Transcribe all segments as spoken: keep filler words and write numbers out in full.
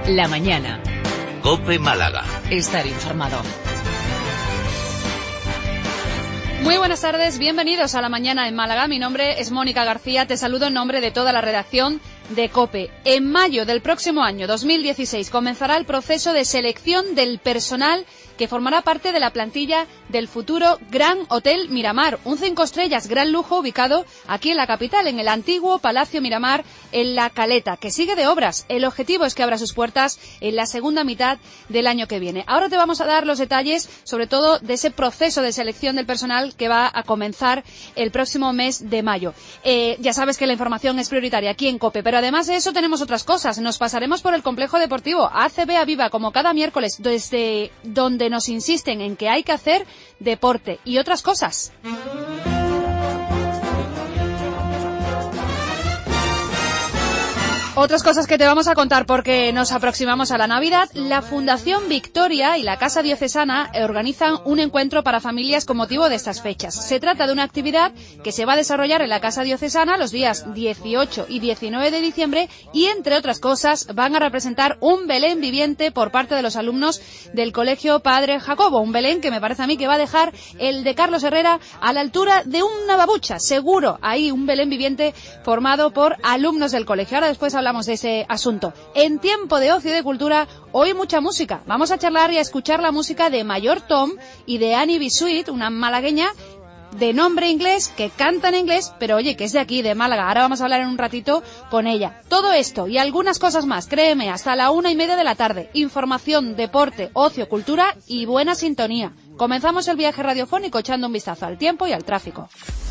La mañana. COPE Málaga. Estar informado. Muy buenas tardes, bienvenidos a La Mañana en Málaga. Mi nombre es Mónica García, te saludo en nombre de toda la redacción de COPE. En mayo del próximo año, dos mil dieciséis, comenzará el proceso de selección del personal que formará parte de la plantilla del futuro Gran Hotel Miramar, un cinco estrellas gran lujo ubicado aquí en la capital, en el antiguo Palacio Miramar, en La Caleta, que sigue de obras. El objetivo es que abra sus puertas en la segunda mitad del año que viene. Ahora te vamos a dar los detalles, sobre todo, de ese proceso de selección del personal que va a comenzar el próximo mes de mayo. Eh, ya sabes que la información es prioritaria aquí en COPE, pero además de eso tenemos otras cosas. Nos pasaremos por el complejo deportivo A C B Aviva, como cada miércoles, desde donde nos insisten en que hay que hacer deporte y otras cosas. Otras cosas que te vamos a contar porque nos aproximamos a la Navidad. La Fundación Victoria y la Casa Diocesana organizan un encuentro para familias con motivo de estas fechas. Se trata de una actividad que se va a desarrollar en la Casa Diocesana los días dieciocho y diecinueve de diciembre y, entre otras cosas, van a representar un Belén viviente por parte de los alumnos del Colegio Padre Jacobo. Un Belén que me parece a mí que va a dejar el de Carlos Herrera a la altura de una babucha. Seguro, ahí un Belén viviente formado por alumnos del colegio. Ahora después hablamos de ese asunto. En tiempo de ocio y de cultura, hoy mucha música. Vamos a charlar y a escuchar la música de Mayor Tom y de Annie B. Sweet, una malagueña de nombre inglés, que canta en inglés, pero oye, que es de aquí, de Málaga. Ahora vamos a hablar en un ratito con ella. Todo esto y algunas cosas más, créeme, hasta la una y media de la tarde. Información, deporte, ocio, cultura y buena sintonía. Comenzamos el viaje radiofónico echando un vistazo al tiempo y al tráfico.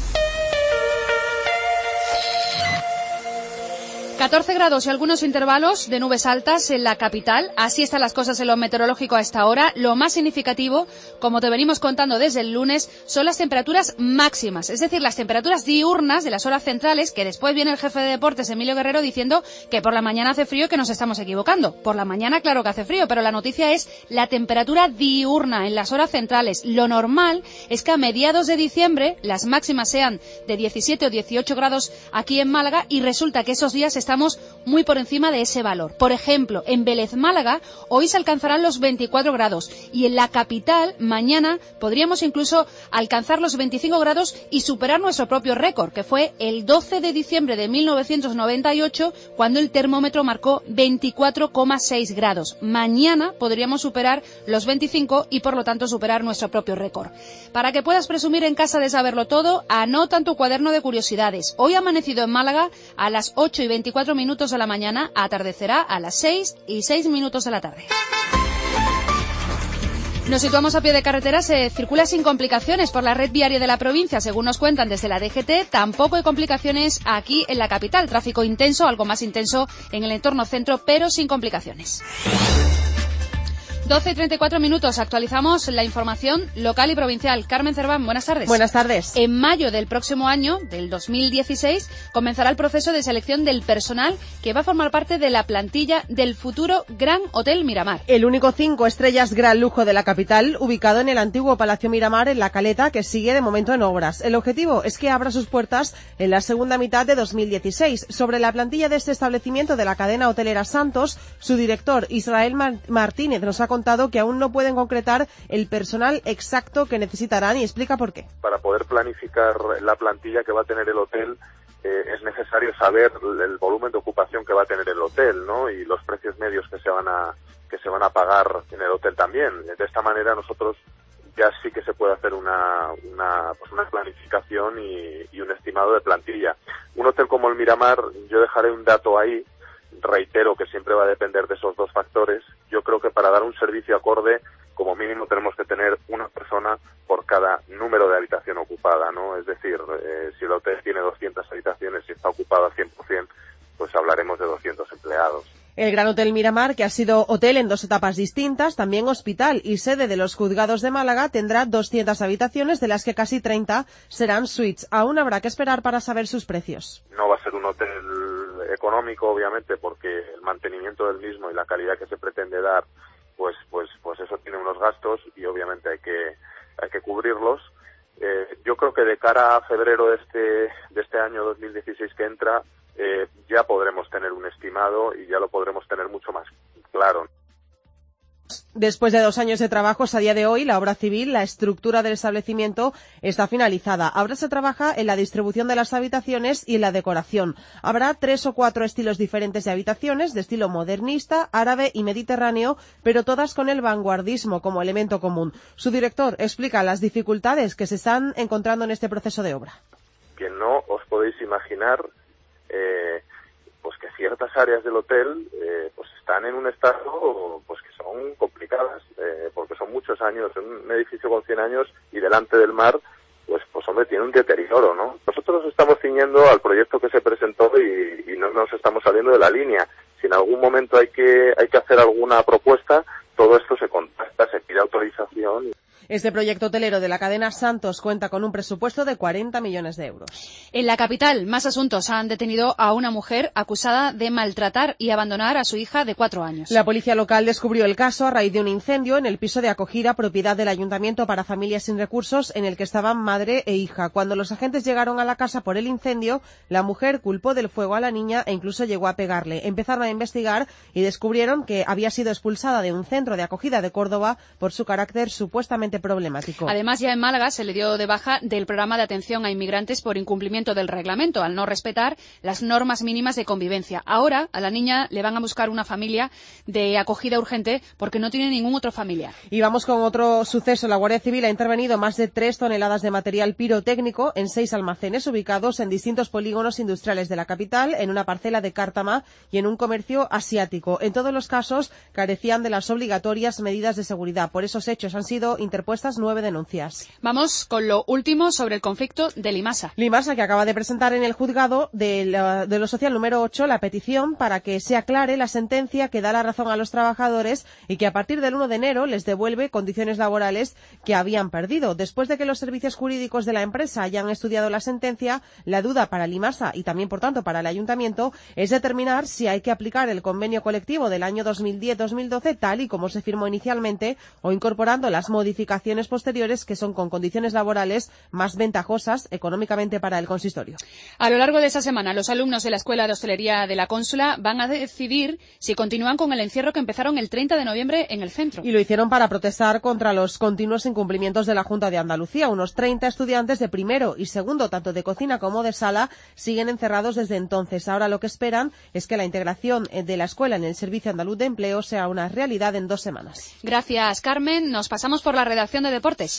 catorce grados y algunos intervalos de nubes altas en la capital. Así están las cosas en lo meteorológico a esta hora. Lo más significativo, como te venimos contando desde el lunes, son las temperaturas máximas, es decir, las temperaturas diurnas de las horas centrales, que después viene el jefe de deportes, Emilio Guerrero, diciendo que por la mañana hace frío y que nos estamos equivocando. Por la mañana claro que hace frío, pero la noticia es la temperatura diurna en las horas centrales. Lo normal es que a mediados de diciembre las máximas sean de diecisiete o dieciocho grados aquí en Málaga y resulta que esos días estamos muy por encima de ese valor. Por ejemplo, en Vélez, Málaga, hoy se alcanzarán los veinticuatro grados y en la capital, mañana, podríamos incluso alcanzar los veinticinco grados y superar nuestro propio récord, que fue el doce de diciembre de mil novecientos noventa y ocho, cuando el termómetro marcó veinticuatro coma seis grados. Mañana podríamos superar los veinticinco y, por lo tanto, superar nuestro propio récord. Para que puedas presumir en casa de saberlo todo, anota en tu cuaderno de curiosidades. Hoy ha amanecido en Málaga a las ocho y veinticuatro minutos de la mañana, atardecerá a las seis y seis minutos de la tarde. Nos situamos a pie de carretera, se circula sin complicaciones por la red viaria de la provincia, según nos cuentan desde la D G T. Tampoco hay complicaciones aquí en la capital, tráfico intenso, algo más intenso en el entorno centro, pero sin complicaciones. doce y treinta y cuatro minutos, actualizamos la información local y provincial. Carmen Cerván, buenas tardes. Buenas tardes. En mayo del próximo año, del dos mil dieciséis, comenzará el proceso de selección del personal que va a formar parte de la plantilla del futuro Gran Hotel Miramar. El único cinco estrellas gran lujo de la capital, ubicado en el antiguo Palacio Miramar en La Caleta, que sigue de momento en obras. El objetivo es que abra sus puertas en la segunda mitad de dos mil dieciséis. Sobre la plantilla de este establecimiento de la cadena hotelera Santos, su director Israel Martínez nos ha contado que aún no pueden concretar el personal exacto que necesitarán y explica por qué. Para poder planificar la plantilla que va a tener el hotel eh, es necesario saber el volumen de ocupación que va a tener el hotel, ¿no? Y los precios medios que se van a que se van a pagar en el hotel también. De esta manera nosotros ya sí que se puede hacer una una, pues una planificación y, y un estimado de plantilla. Un hotel como el Miramar, yo dejaré un dato ahí. Reitero que siempre va a depender de esos dos factores. Yo creo que para dar un servicio acorde, como mínimo tenemos que tener una persona por cada número de habitación ocupada, ¿no? Es decir, eh, si el hotel tiene doscientas habitaciones y está ocupado al cien por ciento, pues hablaremos de doscientos empleados. El Gran Hotel Miramar, que ha sido hotel en dos etapas distintas, también hospital y sede de los juzgados de Málaga, tendrá doscientas habitaciones, de las que casi treinta serán suites. Aún habrá que esperar para saber sus precios. No va a ser un hotel económico, obviamente, porque el mantenimiento del mismo y la calidad que se pretende dar, pues pues pues eso tiene unos gastos y obviamente hay que hay que cubrirlos. Eh, yo creo que de cara a febrero de este de este año dos mil dieciséis que entra, eh, ya podremos tener un estimado y ya lo podremos tener mucho más claro. Después de dos años de trabajos, a día de hoy, la obra civil, la estructura del establecimiento está finalizada. Ahora se trabaja en la distribución de las habitaciones y en la decoración. Habrá tres o cuatro estilos diferentes de habitaciones, de estilo modernista, árabe y mediterráneo, pero todas con el vanguardismo como elemento común. Su director explica las dificultades que se están encontrando en este proceso de obra. Que no os podéis imaginar eh, pues que ciertas áreas del hotel eh, pues están en un estado pues que son complicadas, eh, porque son muchos años, un edificio con cien años y delante del mar, pues pues hombre, tiene un deterioro, ¿no? Nosotros estamos ciñendo al proyecto que se presentó y, y no nos estamos saliendo de la línea. Si en algún momento hay que hay que hacer alguna propuesta, todo esto se contrasta, se pide autorización. Este proyecto hotelero de la cadena Santos cuenta con un presupuesto de cuarenta millones de euros. En la capital, más asuntos. Han detenido a una mujer acusada de maltratar y abandonar a su hija de cuatro años. La policía local descubrió el caso a raíz de un incendio en el piso de acogida propiedad del Ayuntamiento para Familias sin Recursos en el que estaban madre e hija. Cuando los agentes llegaron a la casa por el incendio, la mujer culpó del fuego a la niña e incluso llegó a pegarle. Empezaron a investigar y descubrieron que había sido expulsada de un centro de acogida de Córdoba por su carácter supuestamente problemático. Además, ya en Málaga se le dio de baja del programa de atención a inmigrantes por incumplimiento del reglamento, al no respetar las normas mínimas de convivencia. Ahora a la niña le van a buscar una familia de acogida urgente porque no tiene ningún otro familiar. Y vamos con otro suceso. La Guardia Civil ha intervenido más de tres toneladas de material pirotécnico en seis almacenes ubicados en distintos polígonos industriales de la capital, en una parcela de Cártama y en un comercio asiático. En todos los casos carecían de las obligatorias medidas de seguridad. Por esos hechos han sido interpuestas nueve denuncias. Vamos con lo último sobre el conflicto de Limasa. Limasa, que acaba de presentar en el juzgado de, la, de lo social número ocho la petición para que se aclare la sentencia que da la razón a los trabajadores y que a partir del uno de enero les devuelve condiciones laborales que habían perdido. Después de que los servicios jurídicos de la empresa hayan estudiado la sentencia, la duda para Limasa y también, por tanto, para el ayuntamiento es determinar si hay que aplicar el convenio colectivo del año dos mil diez dos mil doce tal y como se firmó inicialmente o incorporando las modificaciones posteriores que son con condiciones laborales más ventajosas económicamente para el consistorio. A lo largo de esta semana, los alumnos de la Escuela de Hostelería de la Cónsula van a decidir si continúan con el encierro que empezaron el treinta de noviembre en el centro. Y lo hicieron para protestar contra los continuos incumplimientos de la Junta de Andalucía. Unos treinta estudiantes de primero y segundo, tanto de cocina como de sala, siguen encerrados desde entonces. Ahora lo que esperan es que la integración de la escuela en el Servicio Andaluz de Empleo sea una realidad en dos semanas. Gracias, Carmen. Nos pasamos por la redacción de Deportes.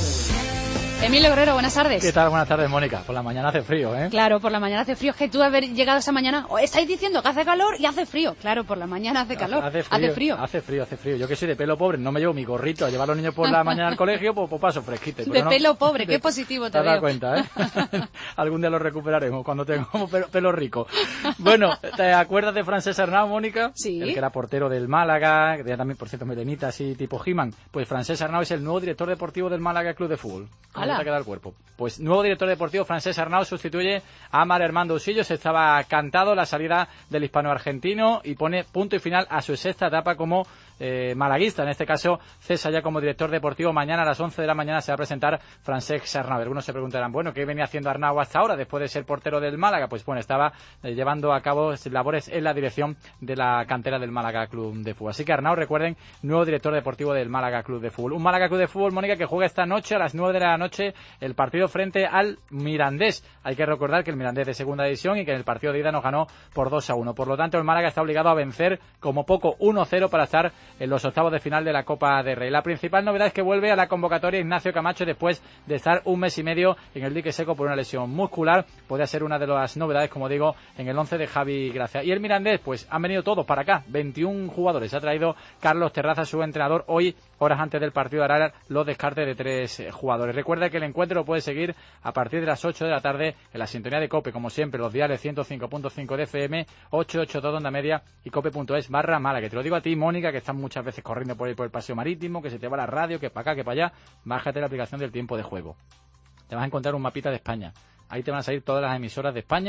Emilio Guerrero, buenas tardes. ¿Qué tal? Buenas tardes, Mónica. Por la mañana hace frío, ¿eh? Claro, por la mañana hace frío. Es que tú haber llegado esta mañana, oh, estáis diciendo que hace calor y hace frío. Claro, por la mañana hace calor. Hace frío, hace frío. Hace frío, hace frío. Yo que soy de pelo pobre, no me llevo mi gorrito a llevar a los niños por la mañana al colegio, pues, pues paso fresquito. De no, pelo pobre, qué positivo te, te has veo. dado cuenta, ¿eh? Algún día lo recuperaremos cuando tengamos pelo, pelo rico. Bueno, ¿te acuerdas de Francesc Arnau, Mónica? Sí. El que era portero del Málaga, que tenía también, por cierto, melenita así tipo He-Man. Pues Francesc Arnau es el nuevo director deportivo del Málaga Club de Fútbol. ¿Cómo te ha quedado el cuerpo? Pues nuevo director deportivo Francesc Arnau sustituye a Mar Armando Usillos. Estaba cantado la salida del hispano-argentino y pone punto y final a su sexta etapa como eh, malaguista. En este caso, cesa ya como director deportivo. Mañana a las once de la mañana se va a presentar Francesc Arnau. Algunos se preguntarán, bueno, ¿qué venía haciendo Arnau hasta ahora después de ser portero del Málaga? Pues bueno, estaba eh, llevando a cabo labores en la dirección de la cantera del Málaga Club de Fútbol. Así que Arnau, recuerden, nuevo director deportivo del Málaga Club de Fútbol. Un Málaga Club de Fútbol, Mónica, que juega esta noche a las nueve de la noche el partido frente al Mirandés. Hay que recordar que el Mirandés de segunda división y que en el partido de ida nos ganó por dos a uno. Por lo tanto, el Málaga está obligado a vencer como poco uno cero para estar en los octavos de final de la Copa del Rey. La principal novedad es que vuelve a la convocatoria Ignacio Camacho después de estar un mes y medio en el dique seco por una lesión muscular. Podría ser una de las novedades, como digo, en el once de Javi Gracia. Y el Mirandés, pues han venido todos para acá, veintiún jugadores. Ha traído Carlos Terraza, su entrenador, hoy, horas antes del partido, hará los descartes de tres eh, jugadores. Recuerda que el encuentro lo puede seguir a partir de las ocho de la tarde en la sintonía de COPE, como siempre, los diales ciento cinco punto cinco de F M, ochocientos ochenta y dos de onda media y cope.es barra Málaga. Que te lo digo a ti, Mónica, que estás muchas veces corriendo por ahí por el paseo marítimo, que se te va la radio, que para acá, que para allá. Bájate la aplicación del tiempo de juego. Te vas a encontrar un mapita de España. Ahí te van a salir todas las emisoras de España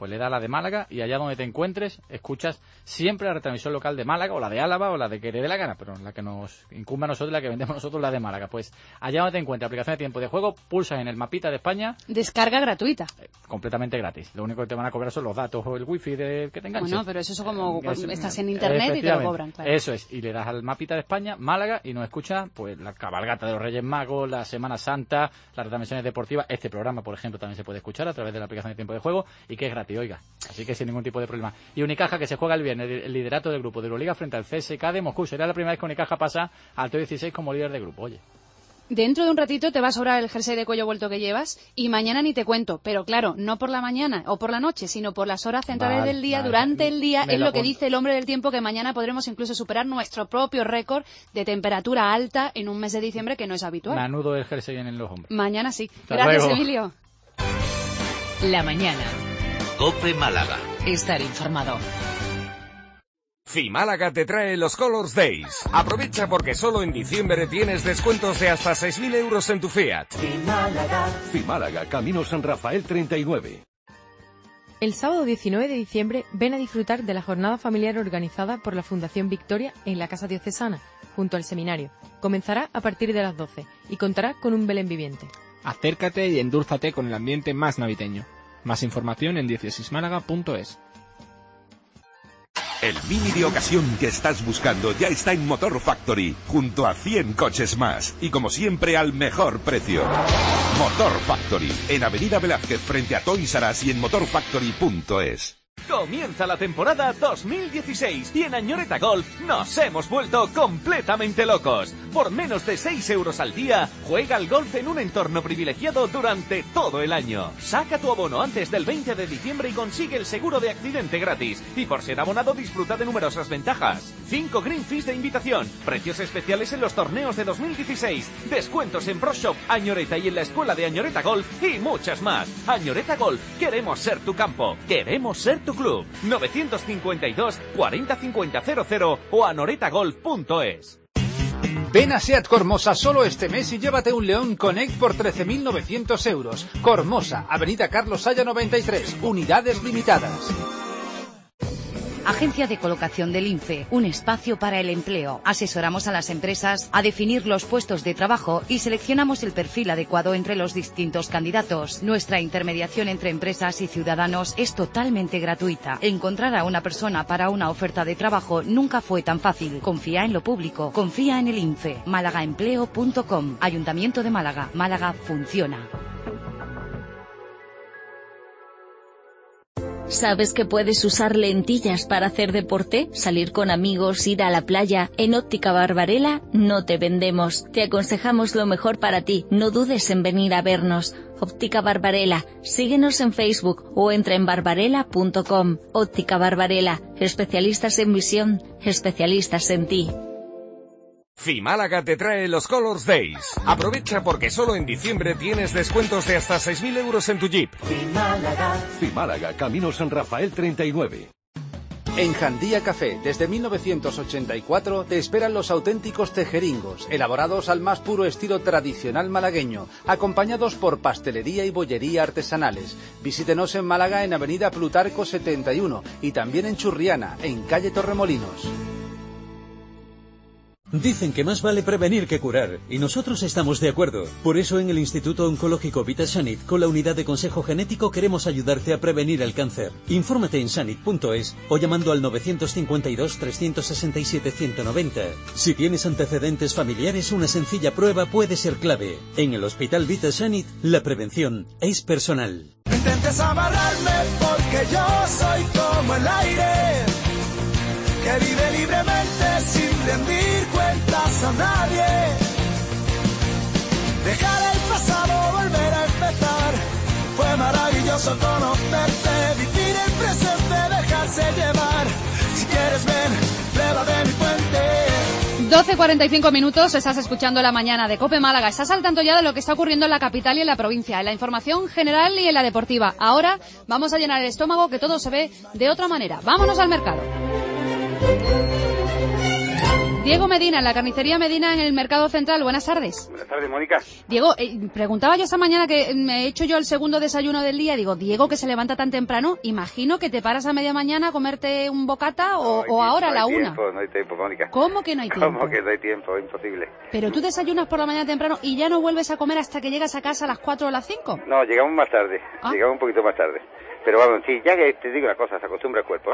pues le da a la de Málaga y allá donde te encuentres escuchas siempre la retransmisión local de Málaga o la de Álava o la de que te dé la gana, pero la que nos incumbe a nosotros, la que vendemos nosotros, la de Málaga. Pues allá donde te encuentres aplicación de tiempo de juego, pulsas en el mapita de España. Descarga gratuita. Eh, completamente gratis. Lo único que te van a cobrar son los datos o el wifi de que te enganches. Bueno, pero eso es como es, estás en internet y te lo cobran, claro. Eso es, y le das al mapita de España, Málaga, y nos escucha pues la cabalgata de los Reyes Magos, la Semana Santa, las retransmisiones deportivas. Este programa, por ejemplo, también se puede escuchar a través de la aplicación de tiempo de juego y que es gratis, oiga. Así que sin ningún tipo de problema. Y Unicaja, que se juega el viernes el liderato del grupo de Euroliga frente al C S K de Moscú. Será la primera vez que Unicaja pasa al T dieciséis como líder de grupo, oye. Dentro de un ratito te va a sobrar el jersey de cuello vuelto que llevas y mañana ni te cuento, pero claro, no por la mañana o por la noche, sino por las horas centrales vale, del día, vale. durante el día, Me es lo lo que apunto. dice el hombre del tiempo, que mañana podremos incluso superar nuestro propio récord de temperatura alta en un mes de diciembre que no es habitual. Menudo el jersey en los hombros. Mañana sí. Hasta Gracias, luego. Emilio. La mañana. COPE Málaga. Estar informado. Fimálaga te trae los Colors Days. Aprovecha porque solo en diciembre tienes descuentos de hasta seis mil euros en tu Fiat. Fimálaga. Fimálaga, Camino San Rafael treinta y nueve. El sábado diecinueve de diciembre ven a disfrutar de la jornada familiar organizada por la Fundación Victoria en la Casa Diocesana, junto al seminario. Comenzará a partir de las doce y contará con un Belén viviente. Acércate y endúlzate con el ambiente más navideño. Más información en dieciséis málaga punto es. El Mini de ocasión que estás buscando ya está en Motor Factory, junto a cien coches más. Y como siempre, al mejor precio. Motor Factory, en Avenida Velázquez, frente a Toys R Us y en motor factory punto es. Comienza la temporada dos mil dieciséis y en Añoreta Golf nos hemos vuelto completamente locos. Por menos de seis euros al día, juega al golf en un entorno privilegiado durante todo el año. Saca tu abono antes del veinte de diciembre y consigue el seguro de accidente gratis. Y por ser abonado disfruta de numerosas ventajas. cinco Green Fees de invitación, precios especiales en los torneos de dos mil dieciséis, descuentos en Pro Shop, Añoreta y en la escuela de Añoreta Golf y muchas más. Añoreta Golf, queremos ser tu campo, queremos ser tu club. novecientos cincuenta y dos, cuarenta cincuenta cero cero o anoretagolf punto es. Ven a SEAT Cormosa solo este mes y llévate un León Connect por trece mil novecientos euros. Cormosa, Avenida Carlos Haya noventa y tres, unidades limitadas. Agencia de Colocación del INFE, un espacio para el empleo. Asesoramos a las empresas a definir los puestos de trabajo y seleccionamos el perfil adecuado entre los distintos candidatos. Nuestra intermediación entre empresas y ciudadanos es totalmente gratuita. Encontrar a una persona para una oferta de trabajo nunca fue tan fácil. Confía en lo público, confía en el INFE. málaga empleo punto com. Ayuntamiento de Málaga. Málaga funciona. ¿Sabes que puedes usar lentillas para hacer deporte? ¿Salir con amigos, ir a la playa? En Óptica Barbarella no te vendemos. Te aconsejamos lo mejor para ti. No dudes en venir a vernos. Óptica Barbarella. Síguenos en Facebook o entra en barbarella punto com. Óptica Barbarella. Especialistas en visión, especialistas en ti. Fimálaga te trae los Colors Days. Aprovecha porque solo en diciembre tienes descuentos de hasta seis mil euros en tu Jeep. Fimálaga. Fimálaga, Camino San Rafael treinta y nueve. En Jandía Café, desde mil novecientos ochenta y cuatro, te esperan los auténticos tejeringos, elaborados al más puro estilo tradicional malagueño, acompañados por pastelería y bollería artesanales. Visítenos en Málaga en Avenida Plutarco setenta y uno y también en Churriana, en calle Torremolinos. Dicen que más vale prevenir que curar, y nosotros estamos de acuerdo. Por eso en el Instituto Oncológico VitaSanit, con la unidad de consejo genético, queremos ayudarte a prevenir el cáncer. Infórmate en sanit punto es o llamando al novecientos cincuenta y dos, trescientos sesenta y siete, ciento noventa. Si tienes antecedentes familiares, una sencilla prueba puede ser clave. En el Hospital VitaSanit, la prevención es personal. Intentes amarrarme porque yo soy como el aire, que vive libremente sin rendir cuentas a nadie. Dejar el pasado, volver a empezar. Fue maravilloso conocerte, vivir el presente, dejarse llevar. Si quieres ven, prueba de mi puente. doce cuarenta y cinco minutos, estás escuchando La Mañana de COPE Málaga. Estás al tanto ya de lo que está ocurriendo en la capital y en la provincia, en la información general y en la deportiva. Ahora vamos a llenar el estómago, que todo se ve de otra manera. Vámonos al mercado. Diego Medina, en la carnicería Medina en el Mercado Central. Buenas tardes. Buenas tardes, Mónica. Diego, eh, preguntaba yo esta mañana que me he hecho yo el segundo desayuno del día. Digo, Diego, que se levanta tan temprano, imagino que te paras a media mañana a comerte un bocata o, no o ahora a no la hay una. Tiempo, no hay tiempo, Mónica. ¿Cómo que no hay tiempo? ¿Cómo que no hay tiempo? Imposible. Pero tú desayunas por la mañana temprano y ya no vuelves a comer hasta que llegas a casa a las cuatro o las cinco. No, llegamos más tarde. ¿Ah? Llegamos un poquito más tarde. Pero vamos, sí, ya que te digo una cosa, se acostumbra el cuerpo.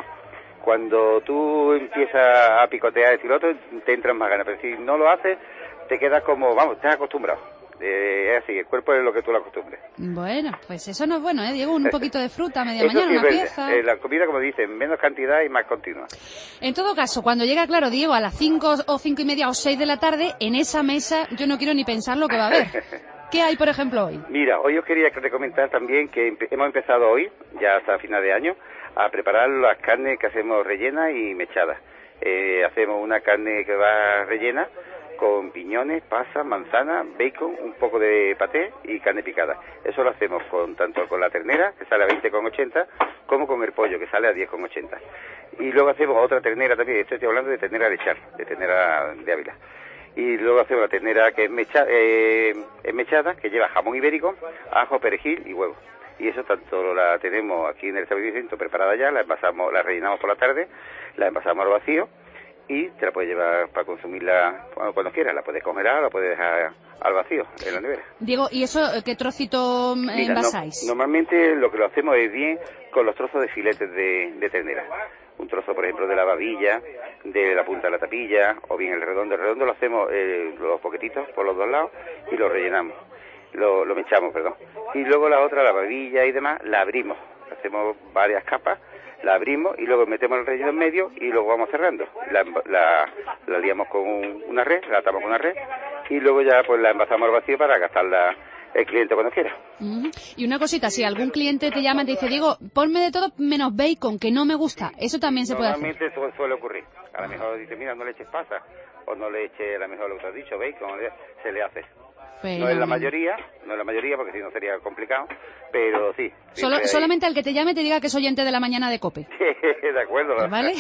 Cuando tú empiezas a picotear el otro, te entran más ganas. Pero si no lo haces, te quedas como, vamos, estás acostumbrado. Eh, es así, el cuerpo es lo que tú lo acostumbres. Bueno, pues eso no es bueno, ¿eh, Diego? Un poquito de fruta a media Eso mañana, sí, una es pieza. verdad. Eh, la comida, como dicen, menos cantidad y más continua. En todo caso, cuando llega, claro, Diego, a las cinco o cinco y media o seis de la tarde, en esa mesa yo no quiero ni pensar lo que va a haber. ¿Qué hay, por ejemplo, hoy? Mira, hoy os quería comentar también que empe hemos empezado hoy, ya hasta final de año, a preparar las carnes que hacemos rellenas y mechadas. Eh, hacemos una carne que va rellena con piñones, pasas, manzana, bacon, un poco de paté y carne picada. Eso lo hacemos con tanto con la ternera, que sale a veinte con ochenta, como con el pollo, que sale a diez con ochenta. Y luego hacemos otra ternera también, estoy hablando de ternera lechal, de ternera de Ávila. Y luego hacemos la ternera que es, mecha, eh, es mechada, que lleva jamón ibérico, ajo, perejil y huevo. Y eso tanto la tenemos aquí en el establecimiento preparada ya, la envasamos, la rellenamos por la tarde, la envasamos al vacío y te la puedes llevar para consumirla cuando, cuando quieras. La puedes congelar, la puedes dejar al vacío en la nevera. Diego, ¿y eso qué trocito Mira, envasáis? No, normalmente lo que lo hacemos es bien con los trozos de filetes de, de ternera. Un trozo, por ejemplo, de la babilla, de la punta de la tapilla, o bien el redondo. El redondo lo hacemos eh, los poquetitos por los dos lados y lo rellenamos. Lo, lo mechamos, perdón. Y luego la otra, la babilla y demás, la abrimos. Hacemos varias capas, la abrimos y luego metemos el relleno en medio y luego vamos cerrando. La, la, la liamos con un, una red, la atamos con una red y luego ya pues la envasamos al vacío para gastarla el cliente cuando quiera. Uh-huh. Y una cosita, si algún cliente te llama y te dice, Diego, ponme de todo menos bacon, que no me gusta, eso también se puede hacer. Normalmente su, suele ocurrir. A lo mejor dice, mira, no le eches pasa, o no le eches a lo mejor lo que te has dicho, bacon, se le hace. Pero... No es la mayoría, no es la mayoría porque si no sería complicado, pero sí. Solo, hay... Solamente al que te llame te diga que es oyente de la mañana de COPE. De acuerdo. ¿Vale?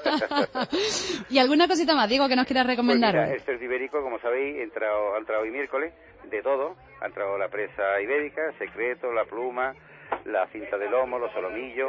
¿Y alguna cosita más, Diego, que nos quieras recomendar? Pues mira, hoy? el cerdo ibérico, como sabéis, ha entrado, ha entrado hoy miércoles, de todo. Ha entrado la presa ibérica, secreto, la pluma, la cinta de lomo, los solomillos,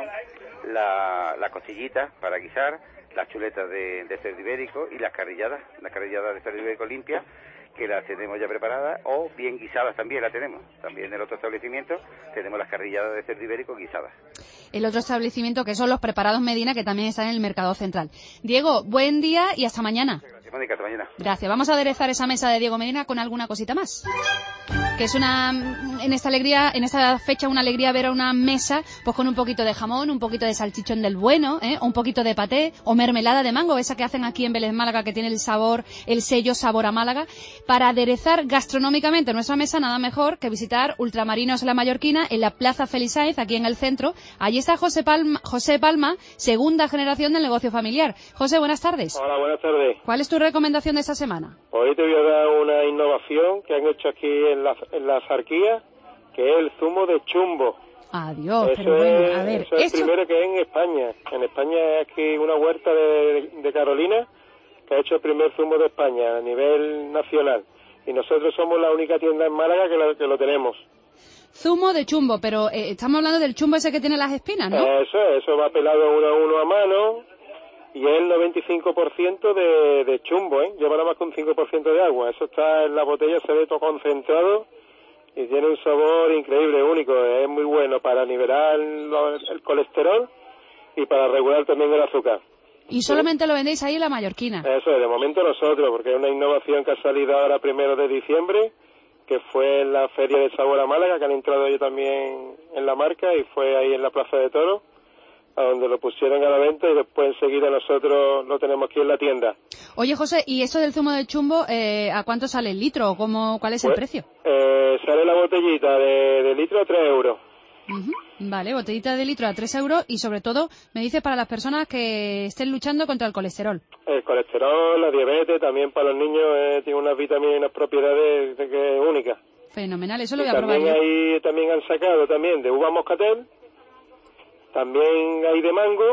la, la costillita para guisar, las chuletas de, de cerdo ibérico y las carrilladas, las carrilladas de cerdo ibérico limpias, que las tenemos ya preparadas, o bien guisadas también las tenemos. También en el otro establecimiento tenemos las carrilladas de cerdo ibérico guisadas. El otro establecimiento, que son los Preparados Medina, que también están en el Mercado Central. Diego, buen día y hasta mañana. Gracias, Mónica, hasta mañana. Gracias. Vamos a aderezar esa mesa de Diego Medina con alguna cosita más. Que es una, en esta alegría, en esta fecha, una alegría ver a una mesa, pues con un poquito de jamón, un poquito de salchichón del bueno, ¿eh? O un poquito de paté, o mermelada de mango, esa que hacen aquí en Vélez Málaga, que tiene el sabor, el sello Sabor a Málaga. Para aderezar gastronómicamente nuestra mesa, nada mejor que visitar Ultramarinos La Mallorquina en la Plaza Felisáez, aquí en el centro. Allí está José Palma, José Palma, segunda generación del negocio familiar. José, buenas tardes. Hola, buenas tardes. ¿Cuál es tu recomendación de esta semana? Hoy te voy a dar una innovación que han hecho aquí en la, en la Zarquía, que es el zumo de chumbo. Adiós, eso pero bueno, es, a ver, eso es esto... el primero que es en España. En España es aquí una huerta de, de Carolina que ha hecho el primer zumo de España a nivel nacional. Y nosotros somos la única tienda en Málaga que lo, que lo tenemos. Zumo de chumbo, pero eh, estamos hablando del chumbo ese que tiene las espinas, ¿no? Eso, eso va pelado uno a uno a mano y es el noventa y cinco por ciento de, de chumbo, ¿eh? Lleva nada más que un cinco por ciento de agua. Eso está en la botella, se ve todo concentrado y tiene un sabor increíble, único. Es muy bueno para nivelar el, el colesterol y para regular también el azúcar. Y solamente lo vendéis ahí en La Mallorquina. Eso es, de momento nosotros, porque es una innovación que ha salido ahora primero de diciembre, que fue en la Feria de Sabor a Málaga, que han entrado ellos también en la marca, y fue ahí en la Plaza de Toros, a donde lo pusieron a la venta, y después enseguida nosotros lo tenemos aquí en la tienda. Oye, José, ¿y eso del zumo de chumbo, eh, a cuánto sale el litro? ¿O cómo, cuál es Pues, el precio? Eh, sale la botellita de, de litro a tres euros. Uh-huh. Vale, botellita de litro a tres euros, y sobre todo, me dice, para las personas que estén luchando contra el colesterol. El colesterol, la diabetes, también para los niños eh, tiene unas vitaminas y unas propiedades de que únicas. Fenomenal, eso lo Y voy a probar también yo. hay, también han sacado también de uva moscatel, también hay de mango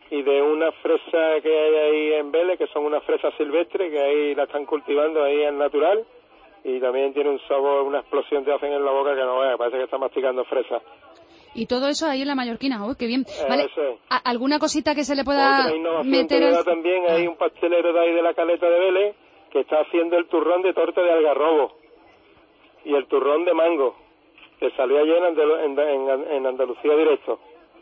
y de una fresa que hay ahí en Vélez, que son unas fresas silvestres, que ahí la están cultivando ahí en natural, y también tiene un sabor, una explosión te hacen en la boca que no veas, parece que está masticando fresa. Y todo eso ahí en la Mallorquina, uy, qué bien. ¿Vale? Eso es. ¿Alguna cosita que se le pueda meter? En... También hay un pastelero de ahí de la Caleta de Vélez que está haciendo el turrón de torta de algarrobo y el turrón de mango, que salió ayer en, Andal en, en, en Andalucía Directo.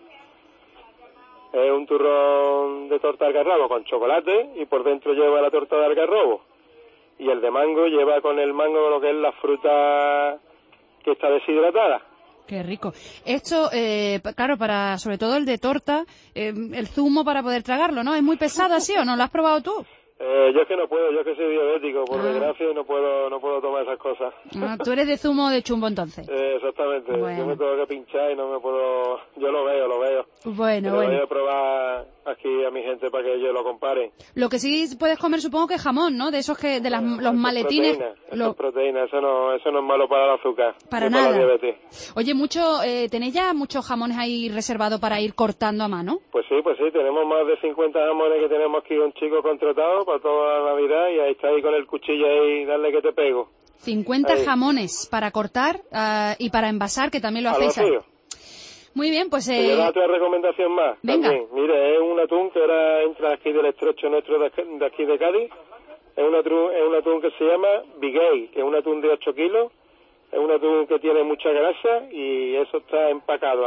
Es un turrón de torta de algarrobo con chocolate y por dentro lleva la torta de algarrobo. Y el de mango lleva con el mango lo que es la fruta que está deshidratada. Qué rico. Esto, eh, claro, para sobre todo el de torta, eh, el zumo para poder tragarlo, ¿no? ¿Es muy pesado así o no? ¿Lo has probado tú? Eh, yo es que no puedo, yo es que soy diabético, por ah. desgracia, y no puedo, no puedo tomar esas cosas. Ah, tú eres de zumo de chumbo, entonces. Eh, exactamente, bueno. Yo me tengo que pinchar y no me puedo, yo lo veo, lo veo. Bueno, Pero bueno. voy a probar aquí a mi gente para que ellos lo comparen. Lo que sí puedes comer, supongo que es jamón, ¿no? De esos que, de las, los maletines. Proteína, lo... Eso es proteína, eso no, eso no es malo para el azúcar. Para nada. Para la diabetes. Oye, mucho, eh, ¿tenéis ya muchos jamones ahí reservados para ir cortando a mano? Pues sí, pues sí, tenemos más de cincuenta jamones que tenemos aquí un chico contratado para toda la Navidad y ahí está ahí con el cuchillo ahí, dale que te pego. cincuenta ahí. Jamones para cortar uh, y para envasar, que también lo Al hacéis. vacío. Muy bien, pues... Eh... Yo otra recomendación más. Venga. También. Mire, es un atún que ahora entra aquí del estrecho nuestro de aquí de Cádiz. Es un atún, es un atún que se llama Bigay, que es un atún de ocho kilos. Es un atún que tiene mucha grasa y eso está empacado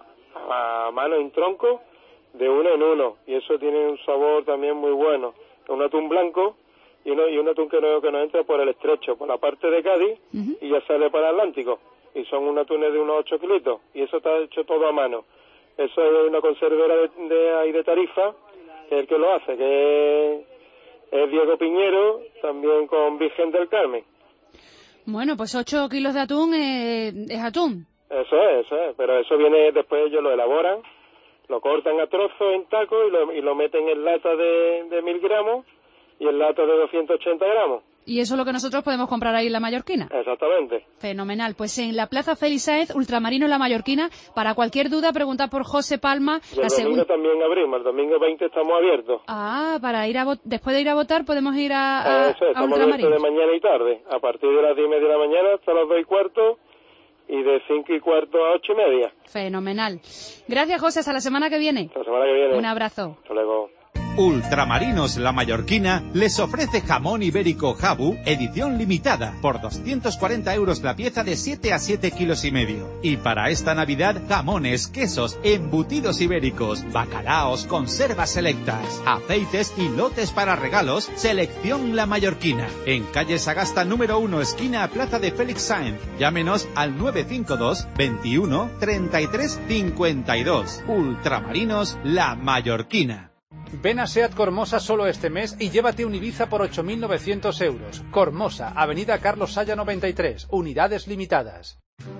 a, a mano en tronco de uno en uno. Y eso tiene un sabor también muy bueno. Es un atún blanco y, uno, y un atún que no, que no entra por el estrecho, por la parte de Cádiz, uh-huh. y ya sale para el Atlántico. Y son un atún de unos ocho kilitos, y eso está hecho todo a mano. Eso es una conservera de, de ahí de Tarifa, que es el que lo hace, que es, es Diego Piñero, también con Virgen del Carmen. Bueno, pues ocho kilos de atún eh, es atún. Eso es, eso es, pero eso viene, después ellos lo elaboran, lo cortan a trozos en tacos y lo, y lo meten en lata de, de mil gramos y en lata de doscientos ochenta gramos. Y eso es lo que nosotros podemos comprar ahí en la Mallorquina. Exactamente. Fenomenal. Pues en la Plaza Félix Sáenz, Ultramarino La Mallorquina, para cualquier duda, preguntar por José Palma. Y el la domingo también abrimos, el domingo veinte estamos abiertos. Ah, para ir a después de ir a votar podemos ir a, a, Eso, a Ultramarino. de mañana y tarde, a partir de las diez y media de la mañana hasta las dos y cuarto y de cinco y cuarto a ocho y media. Fenomenal. Gracias, José. Hasta la semana que viene. Hasta la semana que viene. Un abrazo. Hasta luego. Ultramarinos La Mallorquina les ofrece jamón ibérico Jabu edición limitada por doscientos cuarenta euros la pieza de siete a siete kilos y medio. Y para esta Navidad, jamones, quesos, embutidos ibéricos, bacalaos, conservas selectas, aceites y lotes para regalos, selección La Mallorquina. En calle Sagasta número uno, esquina Plaza de Félix Sáenz. Llámenos al nueve cinco dos, veintiuno, treinta y tres, cincuenta y dos. Ultramarinos La Mallorquina. Ven a SEAT Cormosa solo este mes y llévate un Ibiza por ocho mil novecientos euros. Cormosa, Avenida Carlos Saya noventa y tres, unidades limitadas.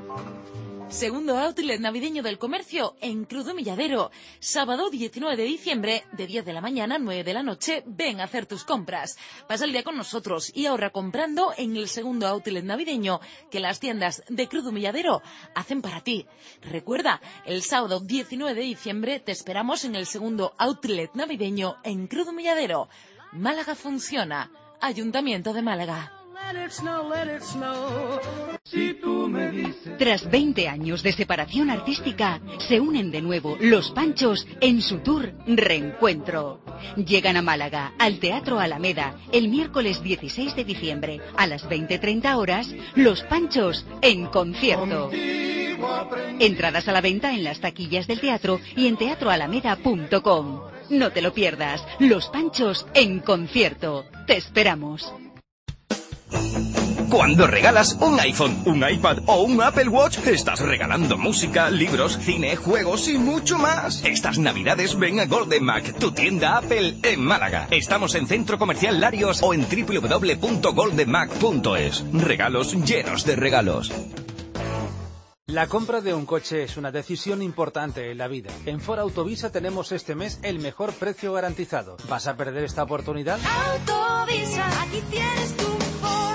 Segundo outlet navideño del comercio en Cruz de Milladero. Sábado diecinueve de diciembre, de diez de la mañana a nueve de la noche, ven a hacer tus compras. Pasa el día con nosotros y ahorra comprando en el segundo outlet navideño que las tiendas de Cruz de Milladero hacen para ti. Recuerda, el sábado diecinueve de diciembre te esperamos en el segundo outlet navideño en Cruz de Milladero. Málaga funciona. Ayuntamiento de Málaga. Tras veinte años de separación artística, se unen de nuevo Los Panchos en su tour Reencuentro. Llegan a Málaga, al Teatro Alameda, el miércoles dieciséis de diciembre, a las veinte treinta horas, Los Panchos en concierto. Entradas a la venta en las taquillas del teatro y en teatro alameda punto com. No te lo pierdas, Los Panchos en concierto. Te esperamos. Cuando regalas un iPhone, un iPad o un Apple Watch, estás regalando música, libros, cine, juegos y mucho más. Estas navidades ven a Golden Mac, tu tienda Apple en Málaga. Estamos en Centro Comercial Larios o en doble u doble u doble u punto golden mac punto es. Regalos llenos de regalos. La compra de un coche es una decisión importante en la vida. En Ford Autovisa tenemos este mes el mejor precio garantizado. ¿Vas a perder esta oportunidad? Autovisa, aquí tienes tu Ford.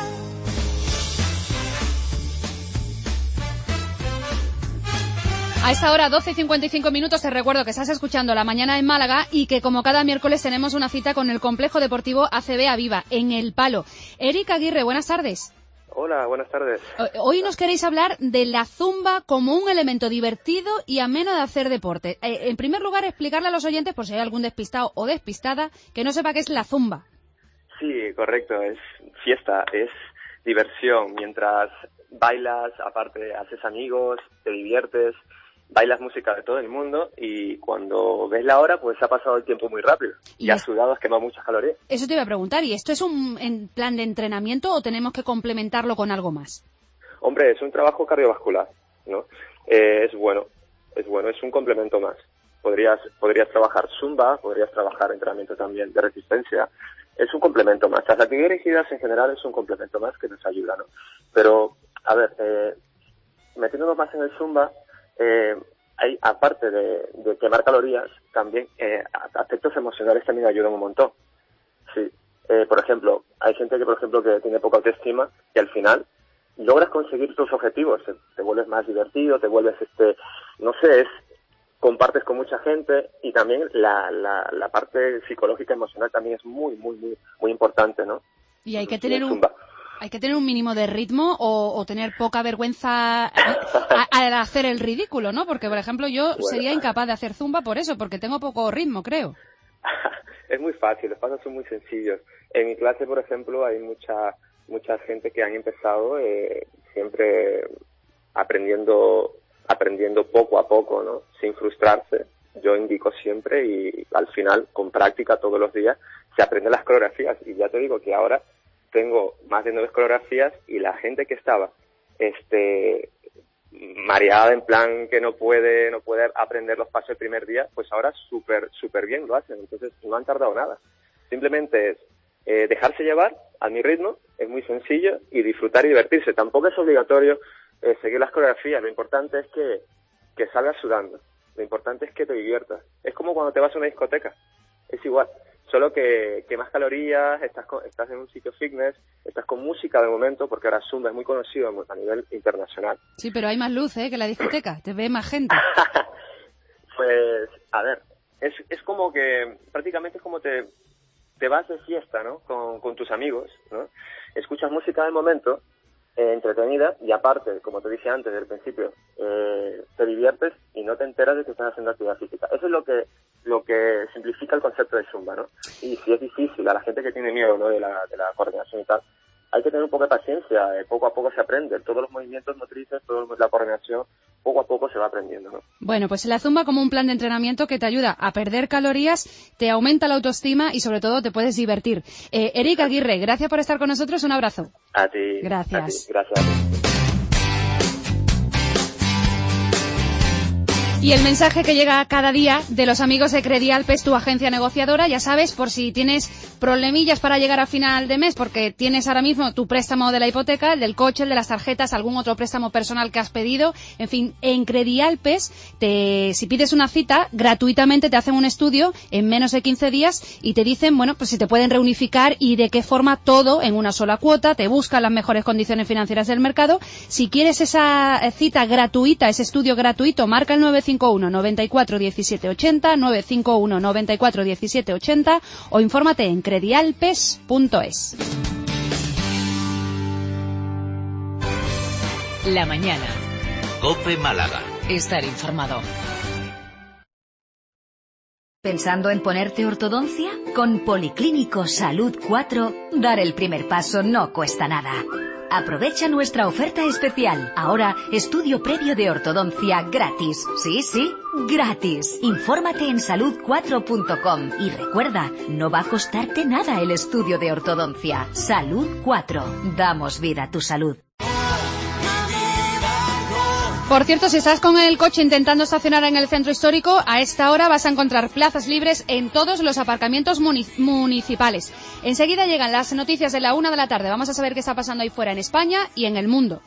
A esta hora, doce y cincuenta y cinco minutos, te recuerdo que estás escuchando La Mañana en Málaga y que como cada miércoles tenemos una cita con el Complejo Deportivo A C B Aviva, en El Palo. Eric Aguirre, buenas tardes. Hola, buenas tardes. Hoy nos queréis hablar de la zumba como un elemento divertido y ameno de hacer deporte. Eh, en primer lugar, explicarle a los oyentes, por si hay algún despistado o despistada, que no sepa qué es la zumba. Sí, correcto, es fiesta, es diversión. Mientras bailas, aparte haces amigos, te diviertes, bailas música de todo el mundo y cuando ves la hora, pues ha pasado el tiempo muy rápido. Y, y has sudado, has quemado muchas calorías. Eso te iba a preguntar, ¿y esto es un en plan de entrenamiento o tenemos que complementarlo con algo más? Hombre, es un trabajo cardiovascular, ¿no? Eh, es bueno, es bueno, es un complemento más. Podrías, podrías trabajar zumba, podrías trabajar entrenamiento también de resistencia. Es un complemento más. Las actividades dirigidas en general es un complemento más que nos ayuda, ¿no? Pero, a ver, eh, metiéndonos más en el zumba, Eh, hay, aparte de, de quemar calorías, también eh, aspectos emocionales también ayudan un montón. Sí, eh, por ejemplo, hay gente que, por ejemplo, que tiene poca autoestima y al final logras conseguir tus objetivos, te, te vuelves más divertido, te vuelves, este, no sé, es, compartes con mucha gente y también la, la, la parte psicológica emocional también es muy, muy, muy, muy importante, ¿no? Y hay que tener un... ¿Hay que tener un mínimo de ritmo o, o tener poca vergüenza al hacer el ridículo, no? Porque, por ejemplo, yo bueno. sería incapaz de hacer zumba por eso, porque tengo poco ritmo, creo. Es muy fácil, los pasos son muy sencillos. En mi clase, por ejemplo, hay mucha mucha gente que han empezado eh, siempre aprendiendo aprendiendo poco a poco, ¿no? Sin frustrarse. Yo indico siempre y al final, con práctica todos los días, se aprenden las coreografías. Y ya te digo que ahora tengo más de nueve coreografías y la gente que estaba este mareada en plan que no puede no puede aprender los pasos el primer día, pues ahora súper súper bien lo hacen. Entonces no han tardado nada. Simplemente es eh, dejarse llevar a mi ritmo, es muy sencillo, y disfrutar y divertirse. Tampoco es obligatorio eh, seguir las coreografías. Lo importante es que, que salgas sudando. Lo importante es que te diviertas. Es como cuando te vas a una discoteca. Es igual. Solo que, que más calorías, estás, con, estás en un sitio fitness, estás con música de momento, porque ahora Zumba es muy conocido a nivel internacional. Sí, pero hay más luz, ¿eh?, que la discoteca, te ve más gente. Pues, a ver, es, es como que, prácticamente es como te, te vas de fiesta, ¿no?, con, con tus amigos, ¿no? Escuchas música del momento, eh, entretenida, y aparte, como te dije antes, desde el principio, eh, te diviertes y no te enteras de que estás haciendo actividad física. Eso es lo que lo que simplifica el concepto de Zumba, ¿no? Y si es difícil, a la gente que tiene miedo, ¿no?, de la, de la coordinación y tal, hay que tener un poco de paciencia, eh, poco a poco se aprende, todos los movimientos motrices, toda la coordinación, poco a poco se va aprendiendo, ¿no? Bueno, pues la Zumba como un plan de entrenamiento que te ayuda a perder calorías, te aumenta la autoestima y sobre todo te puedes divertir. Eh, Eric Aguirre, gracias por estar con nosotros, un abrazo. A ti. Gracias. A ti, gracias. Y el mensaje que llega cada día de los amigos de Credialpes, tu agencia negociadora, ya sabes, por si tienes problemillas para llegar a final de mes, porque tienes ahora mismo tu préstamo de la hipoteca, el del coche, el de las tarjetas, algún otro préstamo personal que has pedido, en fin, en Credialpes, te, si pides una cita, gratuitamente te hacen un estudio en menos de quince días y te dicen, bueno, pues si te pueden reunificar y de qué forma todo en una sola cuota, te buscan las mejores condiciones financieras del mercado. Si quieres esa cita gratuita, ese estudio gratuito, marca el nueve cinco uno noventa y cuatro diecisiete ochenta, nueve cinco uno noventa y cuatro diecisiete ochenta o infórmate en credialpes punto es. La mañana. COPE Málaga. Estar informado. ¿Pensando en ponerte ortodoncia? Con Policlínico Salud cuatro, dar el primer paso no cuesta nada. Aprovecha nuestra oferta especial. Ahora, estudio previo de ortodoncia gratis. Sí, sí, gratis. Infórmate en salud cuatro punto com y recuerda, no va a costarte nada el estudio de ortodoncia. Salud cuatro. Damos vida a tu salud. Por cierto, si estás con el coche intentando estacionar en el centro histórico, a esta hora vas a encontrar plazas libres en todos los aparcamientos munic- municipales. Enseguida llegan las noticias de la una de la tarde. Vamos a saber qué está pasando ahí fuera en España y en el mundo.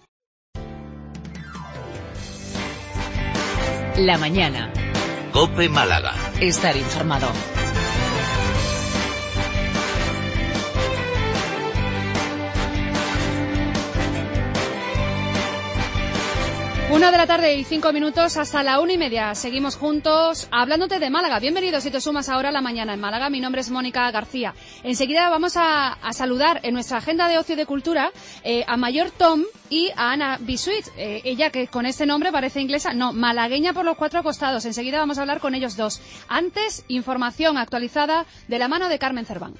La mañana. COPE Málaga. Estar informado. Una de la tarde y cinco minutos hasta la una y media. Seguimos juntos hablándote de Málaga. Bienvenidos si te sumas ahora a la mañana en Málaga. Mi nombre es Mónica García. Enseguida vamos a, a saludar en nuestra agenda de ocio y de cultura eh, a Mayor Tom y a Ana Bisuit. Eh, ella que con este nombre parece inglesa, no, malagueña por los cuatro costados. Enseguida vamos a hablar con ellos dos. Antes, información actualizada de la mano de Carmen Cerván.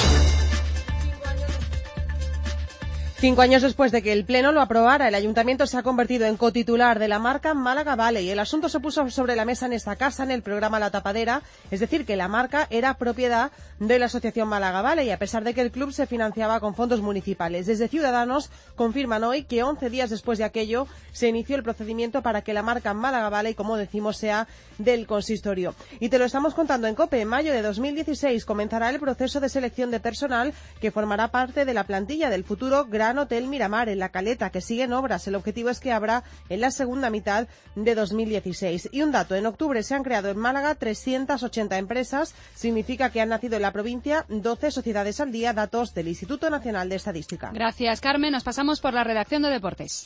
Cinco años después de que el Pleno lo aprobara, el Ayuntamiento se ha convertido en cotitular de la marca Málaga Valley. El asunto se puso sobre la mesa en esta casa, en el programa La Tapadera, es decir, que la marca era propiedad de la Asociación Málaga Valley, a pesar de que el club se financiaba con fondos municipales. Desde Ciudadanos confirman hoy que once días después de aquello se inició el procedimiento para que la marca Málaga Valley, como decimos, sea del consistorio. Y te lo estamos contando en COPE. En mayo de dos mil dieciséis comenzará el proceso de selección de personal que formará parte de la plantilla del futuro Gran Hotel Miramar en La Caleta, que sigue en obras. El objetivo es que habrá en la segunda mitad de dos mil dieciséis. Y un dato, en octubre se han creado en Málaga trescientas ochenta empresas, significa que han nacido en la provincia doce sociedades al día, datos del Instituto Nacional de Estadística. Gracias, Carmen. Nos pasamos por la redacción de deportes.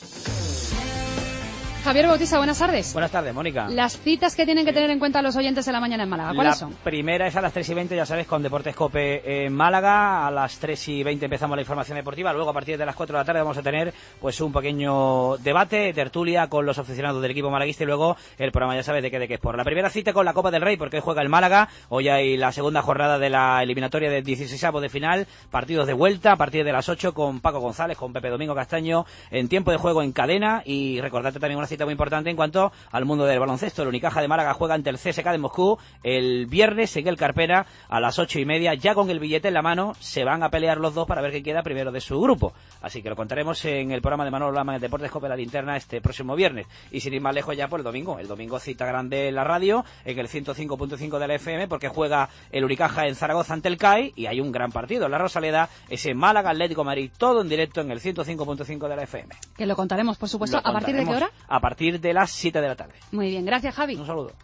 Javier Bautista, buenas tardes. Buenas tardes, Mónica. Las citas que tienen que tener en cuenta los oyentes de la mañana en Málaga, ¿cuáles la son? La primera es a las tres y veinte, ya sabes, con Deportes COPE en Málaga. A las tres y veinte empezamos la información deportiva. Luego, a partir de las cuatro de la tarde, vamos a tener pues un pequeño debate, tertulia con los aficionados del equipo malaguista y luego el programa, ya sabes, de qué de qué es por. La primera cita con la Copa del Rey, porque hoy juega el Málaga. Hoy hay la segunda jornada de la eliminatoria del dieciseisavo de final. Partidos de vuelta a partir de las ocho con Paco González, con Pepe Domingo Castaño en tiempo de juego en cadena. Y recordarte también una cita muy importante en cuanto al mundo del baloncesto. El Unicaja de Málaga juega ante el C S K de Moscú el viernes en el Carpena a las ocho y media. Ya con el billete en la mano se van a pelear los dos para ver quién queda primero de su grupo. Así que lo contaremos en el programa de Manolo Lama en Deportes COPE La Linterna este próximo viernes. Y sin ir más lejos ya por el domingo. El domingo cita grande en la radio, en el ciento cinco punto cinco de la F M, porque juega el Unicaja en Zaragoza ante el C A I y hay un gran partido en la Rosaleda, ese Málaga Atlético Madrid, todo en directo en el ciento cinco punto cinco de la F M. Que lo contaremos, por supuesto. Lo ¿A partir de qué hora? A partir de las siete de la tarde. Muy bien, gracias, Javi. Un saludo.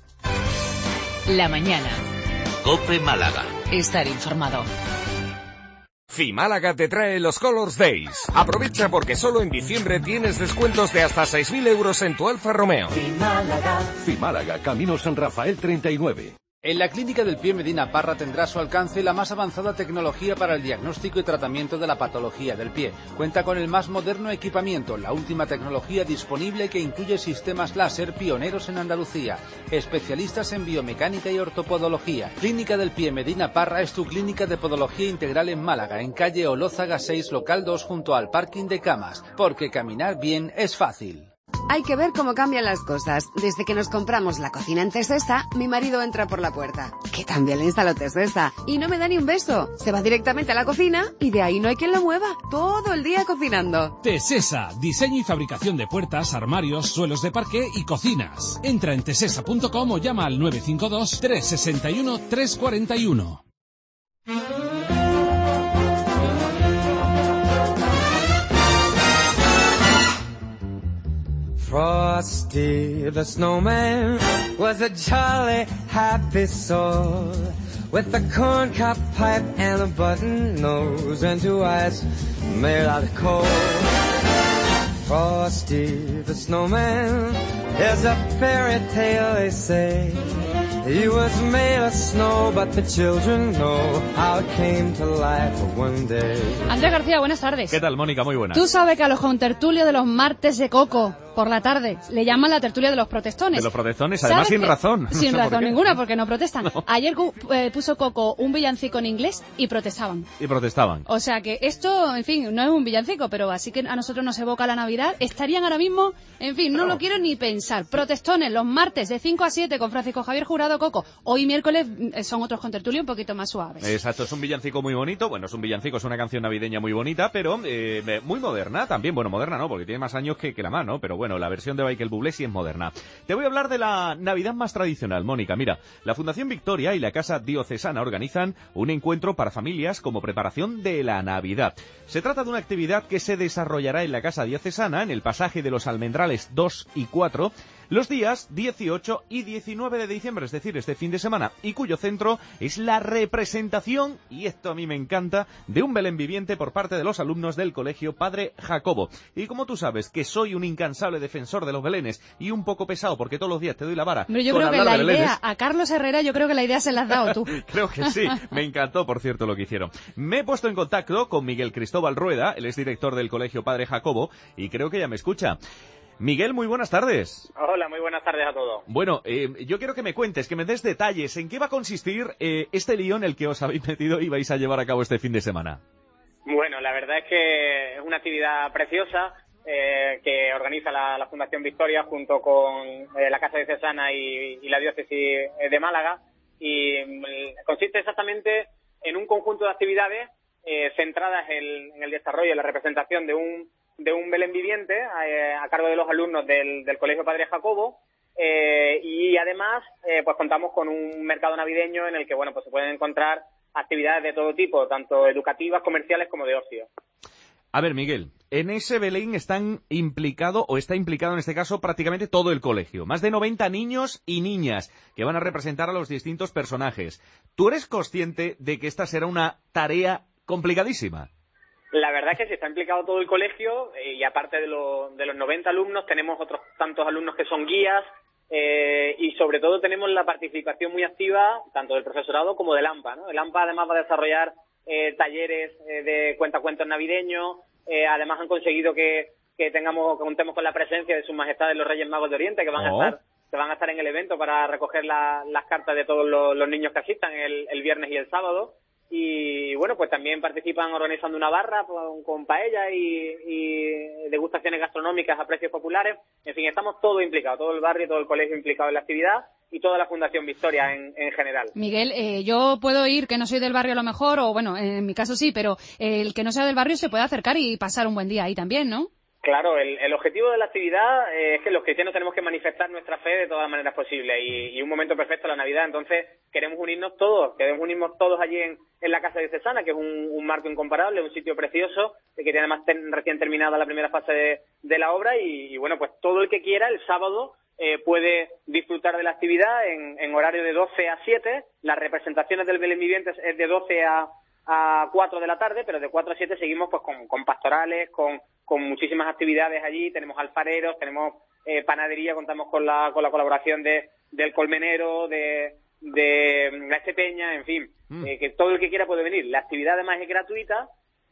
La mañana. COPE Málaga. Estar informado. Fimálaga te trae los Colors Days. Aprovecha porque solo en diciembre tienes descuentos de hasta seis mil euros en tu Alfa Romeo. Fimálaga. Fimálaga, Camino San Rafael treinta y nueve. En la Clínica del Pie Medina Parra tendrá a su alcance la más avanzada tecnología para el diagnóstico y tratamiento de la patología del pie. Cuenta con el más moderno equipamiento, la última tecnología disponible que incluye sistemas láser pioneros en Andalucía. Especialistas en biomecánica y ortopodología. Clínica del Pie Medina Parra es tu clínica de podología integral en Málaga, en calle Olózaga seis, local dos, junto al parking de camas. Porque caminar bien es fácil. Hay que ver cómo cambian las cosas. Desde que nos compramos la cocina en Tesesa, mi marido entra por la puerta, que también le instaló Tesesa, y no me da ni un beso. Se va directamente a la cocina y de ahí no hay quien lo mueva. Todo el día cocinando. Tesesa, diseño y fabricación de puertas, armarios, suelos de parqué y cocinas. Entra en tesesa punto com o llama al nueve cinco dos, tres seis uno, tres cuatro uno. Frosty the snowman was a jolly, happy soul, with a corncob pipe and a button nose and two eyes made out of coal. Frosty the snowman is a fairy tale, they say. He was made of snow, but the children know how it came to life one day. Andrés García, buenas tardes. ¿Qué tal, Mónica? Muy buenas. Tú sabes que a los contertulios de los martes de Coco por la tarde le llaman la tertulia de los protestones. De los protestones, además sin que... razón. Sin no razón ninguna, porque no protestan. No. Ayer eh, puso Coco un villancico en inglés y protestaban. Y protestaban. O sea que esto, en fin, no es un villancico, pero así que a nosotros nos evoca la Navidad. Estarían ahora mismo, en fin, no, no. lo quiero ni pensar. Protestones los martes de cinco a siete con Francisco Javier Jurado, Coco. Hoy miércoles son otros contertulios un poquito más suaves. Exacto, es un villancico muy bonito. Bueno, es un villancico, es una canción navideña muy bonita, pero eh, muy moderna también. Bueno, moderna no, porque tiene más años que, que la más, ¿no? Pero bueno, la versión de Michael Bublé sí es moderna. Te voy a hablar de la Navidad más tradicional, Mónica. Mira, la Fundación Victoria y la Casa Diocesana organizan un encuentro para familias como preparación de la Navidad. Se trata de una actividad que se desarrollará en la Casa Diocesana, en el pasaje de los Almendrales dos y cuatro, los días dieciocho y diecinueve de diciembre, es decir, este fin de semana, y cuyo centro es la representación, y esto a mí me encanta, de un Belén viviente por parte de los alumnos del Colegio Padre Jacobo. Y como tú sabes que soy un incansable defensor de los belenes y un poco pesado porque todos los días te doy la vara. Pero yo con creo que hablar la de idea, belenes. a Carlos Herrera, yo creo que la idea se la has dado tú. Creo que sí, me encantó, por cierto, lo que hicieron. Me he puesto en contacto con Miguel Cristóbal Rueda, él es director del Colegio Padre Jacobo, y creo que ya me escucha. Miguel, muy buenas tardes. Hola, muy buenas tardes a todos. Bueno, eh, yo quiero que me cuentes, que me des detalles, ¿en qué va a consistir eh, este lío en el que os habéis metido y vais a llevar a cabo este fin de semana? Bueno, la verdad es que es una actividad preciosa eh, que organiza la, la Fundación Victoria junto con eh, la Casa Diocesana y, y la Diócesis de Málaga, y eh, consiste exactamente en un conjunto de actividades eh, centradas en, en el desarrollo y la representación de un de un Belén viviente eh, a cargo de los alumnos del, del Colegio Padre Jacobo, eh, y además eh, pues contamos con un mercado navideño en el que bueno pues se pueden encontrar actividades de todo tipo, tanto educativas, comerciales como de ocio. A ver, Miguel, en ese Belén están implicado, o está implicado en este caso, prácticamente todo el colegio. Más de noventa niños y niñas que van a representar a los distintos personajes. ¿Tú eres consciente de que esta será una tarea complicadísima? La verdad es que sí, está implicado todo el colegio, eh, y aparte de, lo, de los noventa alumnos, tenemos otros tantos alumnos que son guías, eh, y sobre todo tenemos la participación muy activa, tanto del profesorado como del AMPA, ¿no? El AMPA además va a desarrollar eh, talleres eh, de cuentacuentos navideños, eh, además han conseguido que, que tengamos, que contemos con la presencia de Sus Majestades los Reyes Magos de Oriente, que van Oh. a estar que van a estar en el evento para recoger la, las cartas de todos los, los niños que asistan el, el viernes y el sábado. Y bueno, pues también participan organizando una barra con, con paella y, y degustaciones gastronómicas a precios populares. En fin, estamos todos implicados, todo el barrio, todo el colegio implicado en la actividad y toda la Fundación Victoria en, en general. Miguel, eh, yo puedo ir, que no soy del barrio a lo mejor, o bueno, en mi caso sí, pero eh, el que no sea del barrio se puede acercar y pasar un buen día ahí también, ¿no? Claro, el, el objetivo de la actividad eh, es que los cristianos tenemos que manifestar nuestra fe de todas las maneras posibles, y, y un momento perfecto la Navidad, entonces queremos unirnos todos, queremos unirnos todos allí en, en la Casa Diocesana, que es un, un marco incomparable, un sitio precioso, que tiene además ten, recién terminada la primera fase de, de la obra, y, y bueno, pues todo el que quiera el sábado eh, puede disfrutar de la actividad en, en horario de doce a siete, las representaciones del Belén Viviente es de doce a a cuatro de la tarde, pero de cuatro a siete seguimos pues con, con pastorales, con, con muchísimas actividades allí, tenemos alfareros, tenemos eh, panadería, contamos con la con la colaboración de del colmenero, de, de la Estepeña, en fin, mm. eh, que todo el que quiera puede venir. La actividad además es gratuita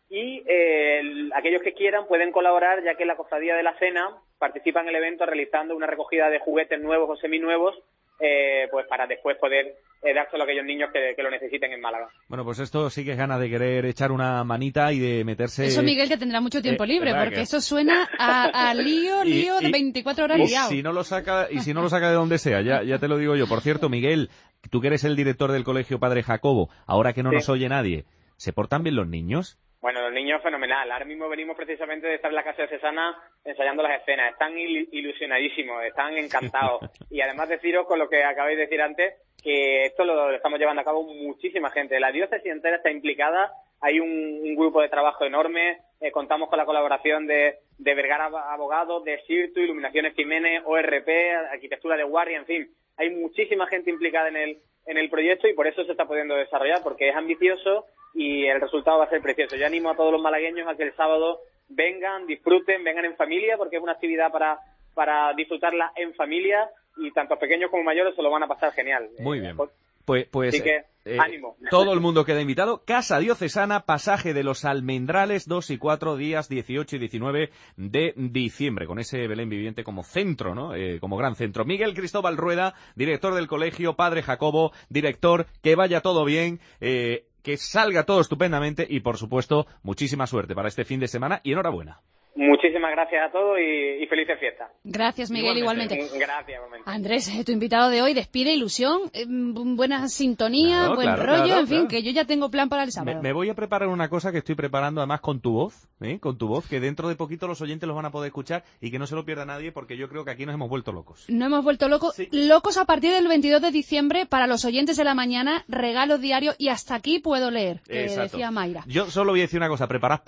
y eh, el, aquellos que quieran pueden colaborar, ya que la Cofradía de la Cena participa en el evento realizando una recogida de juguetes nuevos o seminuevos, Eh, pues para después poder eh, dárselo a aquellos niños que, que lo necesiten en Málaga. Bueno, pues esto sí que es ganas de querer echar una manita y de meterse... Eso, Miguel, que tendrá mucho tiempo eh, libre, porque que... eso suena a, a lío, lío y, de y, veinticuatro horas y liado. Si no lo saca, y si no lo saca de donde sea, ya, ya te lo digo yo. Por cierto, Miguel, tú que eres el director del Colegio Padre Jacobo, ahora que no sí. nos oye nadie, ¿se portan bien los niños? Bueno, los niños fenomenal. Ahora mismo venimos precisamente de estar en la Casa Diocesana ensayando las escenas. Están il ilusionadísimos, están encantados. Y además deciros, con lo que acabáis de decir antes, que esto lo, lo estamos llevando a cabo muchísima gente. La diócesis entera está implicada. Hay un, un grupo de trabajo enorme. Eh, contamos con la colaboración de, de Vergara Abogados, de Sirtu, Iluminaciones Jiménez, O R P, Arquitectura de Guardia, en fin. Hay muchísima gente implicada en el, en el proyecto y por eso se está pudiendo desarrollar, porque es ambicioso y el resultado va a ser precioso. Yo animo a todos los malagueños a que el sábado vengan, disfruten, vengan en familia, porque es una actividad para, para disfrutarla en familia, y tanto pequeños como mayores se lo van a pasar genial. Muy bien. Pues, pues Así que, eh, ánimo. Todo el mundo queda invitado. Casa Diocesana, Pasaje de los Almendrales, dos y cuatro días dieciocho y diecinueve de diciembre, con ese Belén viviente como centro, ¿no? Eh, como gran centro. Miguel Cristóbal Rueda, director del Colegio Padre Jacobo, director, que vaya todo bien, eh, que salga todo estupendamente y, por supuesto, muchísima suerte para este fin de semana y enhorabuena. Muchísimas gracias a todos y, y felices fiestas. Gracias, Miguel, igualmente. igualmente. Gracias, igualmente. Andrés, tu invitado de hoy despide ilusión, eh, buena sintonía, claro, buen claro, rollo, claro, en fin, claro. que yo ya tengo plan para el sábado. Me, me voy a preparar una cosa que estoy preparando además con tu voz, ¿eh? Con tu voz, que dentro de poquito los oyentes los van a poder escuchar y que no se lo pierda nadie, porque yo creo que aquí nos hemos vuelto locos. No hemos vuelto locos. Sí. Locos a partir del veintidós de diciembre para los oyentes de la mañana, regalo diario y hasta aquí puedo leer, que Exacto. decía Mayra. Yo solo voy a decir una cosa, preparad pan.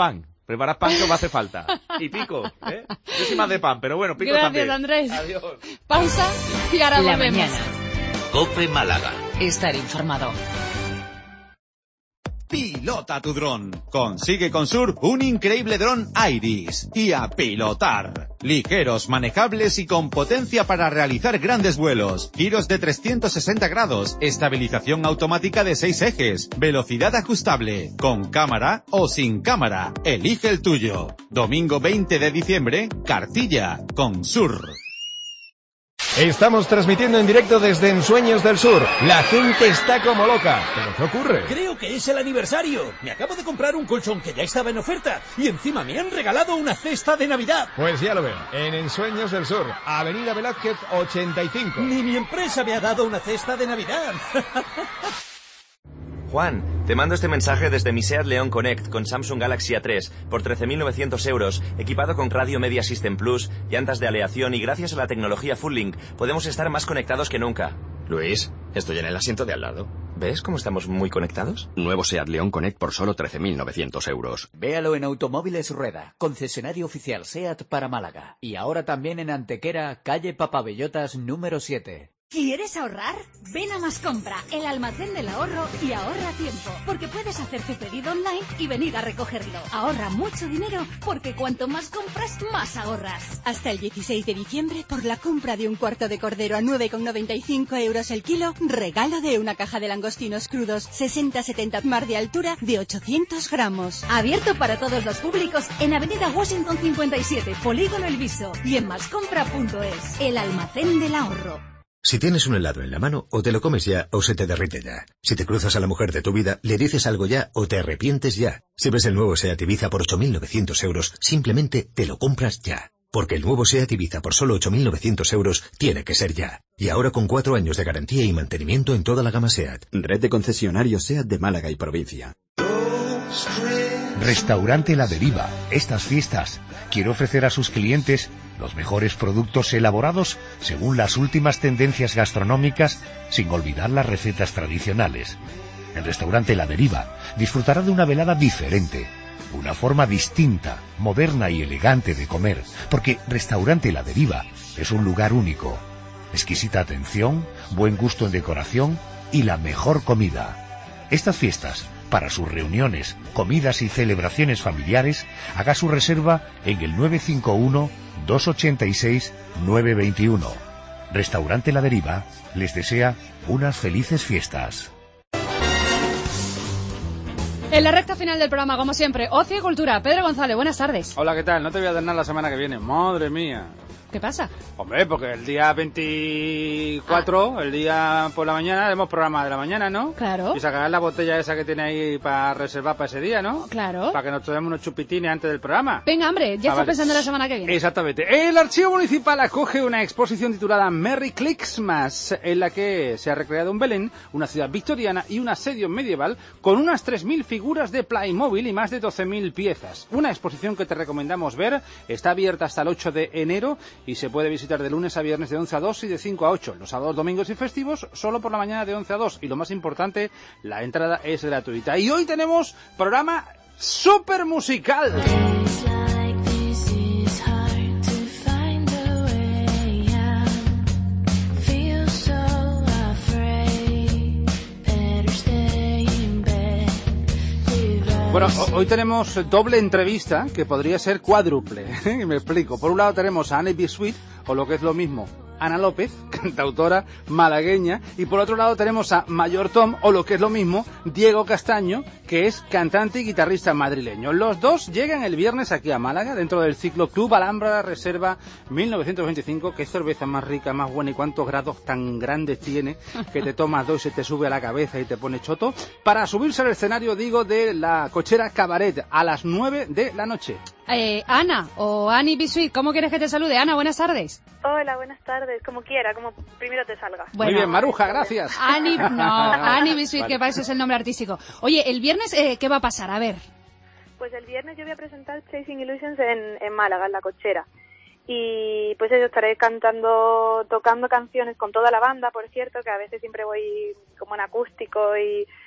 Preparar pan que me hace falta. Y pico, ¿eh? Yo soy más de pan, pero bueno, pico Gracias, también. Andrés. Adiós. Pausa y ahora La volvemos. mañana. COPE Málaga. Estar informado. Pilota tu dron. Consigue con Sur un increíble dron Iris. Y a pilotar. Ligeros, manejables y con potencia para realizar grandes vuelos. Giros de trescientos sesenta grados. Estabilización automática de seis ejes. Velocidad ajustable. Con cámara o sin cámara. Elige el tuyo. Domingo veinte de diciembre, Cartilla, con Sur. Estamos transmitiendo en directo desde Ensueños del Sur. La gente está como loca. ¿Pero qué ocurre? Creo que es el aniversario. Me acabo de comprar un colchón que ya estaba en oferta y encima me han regalado una cesta de Navidad. Pues ya lo ven, en Ensueños del Sur, Avenida Velázquez ochenta y cinco. Ni mi empresa me ha dado una cesta de Navidad. Juan, te mando este mensaje desde mi SEAT León Connect con Samsung Galaxy A tres por trece mil novecientos euros, equipado con Radio Media System Plus, llantas de aleación y gracias a la tecnología Full-Link podemos estar más conectados que nunca. Luis, estoy en el asiento de al lado. ¿Ves cómo estamos muy conectados? Nuevo SEAT León Connect por solo trece mil novecientos euros. Véalo en Automóviles Rueda, concesionario oficial SEAT para Málaga. Y ahora también en Antequera, calle Papabellotas número siete. ¿Quieres ahorrar? Ven a Mascompra, el almacén del ahorro, y ahorra tiempo, porque puedes hacer tu pedido online y venir a recogerlo. Ahorra mucho dinero, porque cuanto más compras, más ahorras. Hasta el dieciséis de diciembre, por la compra de un cuarto de cordero a nueve con noventa y cinco euros el kilo, regalo de una caja de langostinos crudos sesenta setenta mar de altura de ochocientos gramos. Abierto para todos los públicos en Avenida Washington cincuenta y siete, Polígono El Viso, y en mascompra punto es, el almacén del ahorro. Si tienes un helado en la mano, o te lo comes ya o se te derrite ya. Si te cruzas a la mujer de tu vida, le dices algo ya o te arrepientes ya. Si ves el nuevo SEAT Ibiza por ocho mil novecientos euros, simplemente te lo compras ya. Porque el nuevo SEAT Ibiza por solo ocho mil novecientos euros tiene que ser ya. Y ahora con cuatro años de garantía y mantenimiento en toda la gama SEAT. Red de concesionarios SEAT de Málaga y provincia. Restaurante La Deriva. Estas fiestas quiere ofrecer a sus clientes los mejores productos elaborados según las últimas tendencias gastronómicas, sin olvidar las recetas tradicionales. El restaurante La Deriva disfrutará de una velada diferente, una forma distinta, moderna y elegante de comer, porque Restaurante La Deriva es un lugar único. Exquisita atención, buen gusto en decoración y la mejor comida. Estas fiestas, para sus reuniones, comidas y celebraciones familiares, haga su reserva en el nueve cinco uno, dos ocho seis, nueve dos uno. Restaurante La Deriva les desea unas felices fiestas. En la recta final del programa, como siempre, Ocio y Cultura. Pedro González, buenas tardes. Hola, ¿qué tal? No te voy a dar nada la semana que viene. Madre mía. ¿Qué pasa? Hombre, porque el día veinticuatro, ah. el día por la mañana, haremos programa de la mañana, ¿no? Claro. Y sacarás la botella esa que tiene ahí para reservar para ese día, ¿no? Claro. Para que nos tomemos unos chupitines antes del programa. Venga, hombre, ya ah, estás vale. pensando en la semana que viene. Exactamente. El Archivo Municipal acoge una exposición titulada Merry Clicksmas, en la que se ha recreado un Belén, una ciudad victoriana y un asedio medieval con unas tres mil figuras de Playmobil y más de doce mil piezas. Una exposición que te recomendamos ver. Está abierta hasta el ocho de enero y se puede visitar de lunes a viernes de once a dos y de cinco a ocho. Los sábados, domingos y festivos solo por la mañana de once a dos. Y lo más importante, la entrada es gratuita. Y hoy tenemos programa súper musical. Bueno, hoy tenemos doble entrevista, que podría ser cuádruple, ¿eh? Me explico. Por un lado tenemos a Annie B. Sweet, o lo que es lo mismo, Ana López, cantautora malagueña, y por otro lado tenemos a Mayor Tom, o lo que es lo mismo, Diego Castaño, que es cantante y guitarrista madrileño. Los dos llegan el viernes aquí a Málaga, dentro del ciclo Club Alhambra Reserva mil novecientos veinticinco. Qué cerveza más rica, más buena, y cuántos grados tan grandes tiene, que te tomas dos y se te sube a la cabeza y te pone choto, para subirse al escenario, digo, de la Cochera Cabaret, a las nueve de la noche. Eh, Ana, o Annie Bisuit, ¿cómo quieres que te salude? Ana, buenas tardes. Hola, buenas tardes, como quiera, como primero te salga. Bueno, muy bien, Maruja, gracias. Annie, no, Annie Bisuit, vale. Que para eso es el nombre artístico. Oye, el viernes, eh, ¿qué va a pasar? A ver. Pues el viernes yo voy a presentar Chasing Illusions en, en Málaga, en La Cochera. Y pues yo estaré cantando, tocando canciones con toda la banda, por cierto, que a veces siempre voy como en acústico y...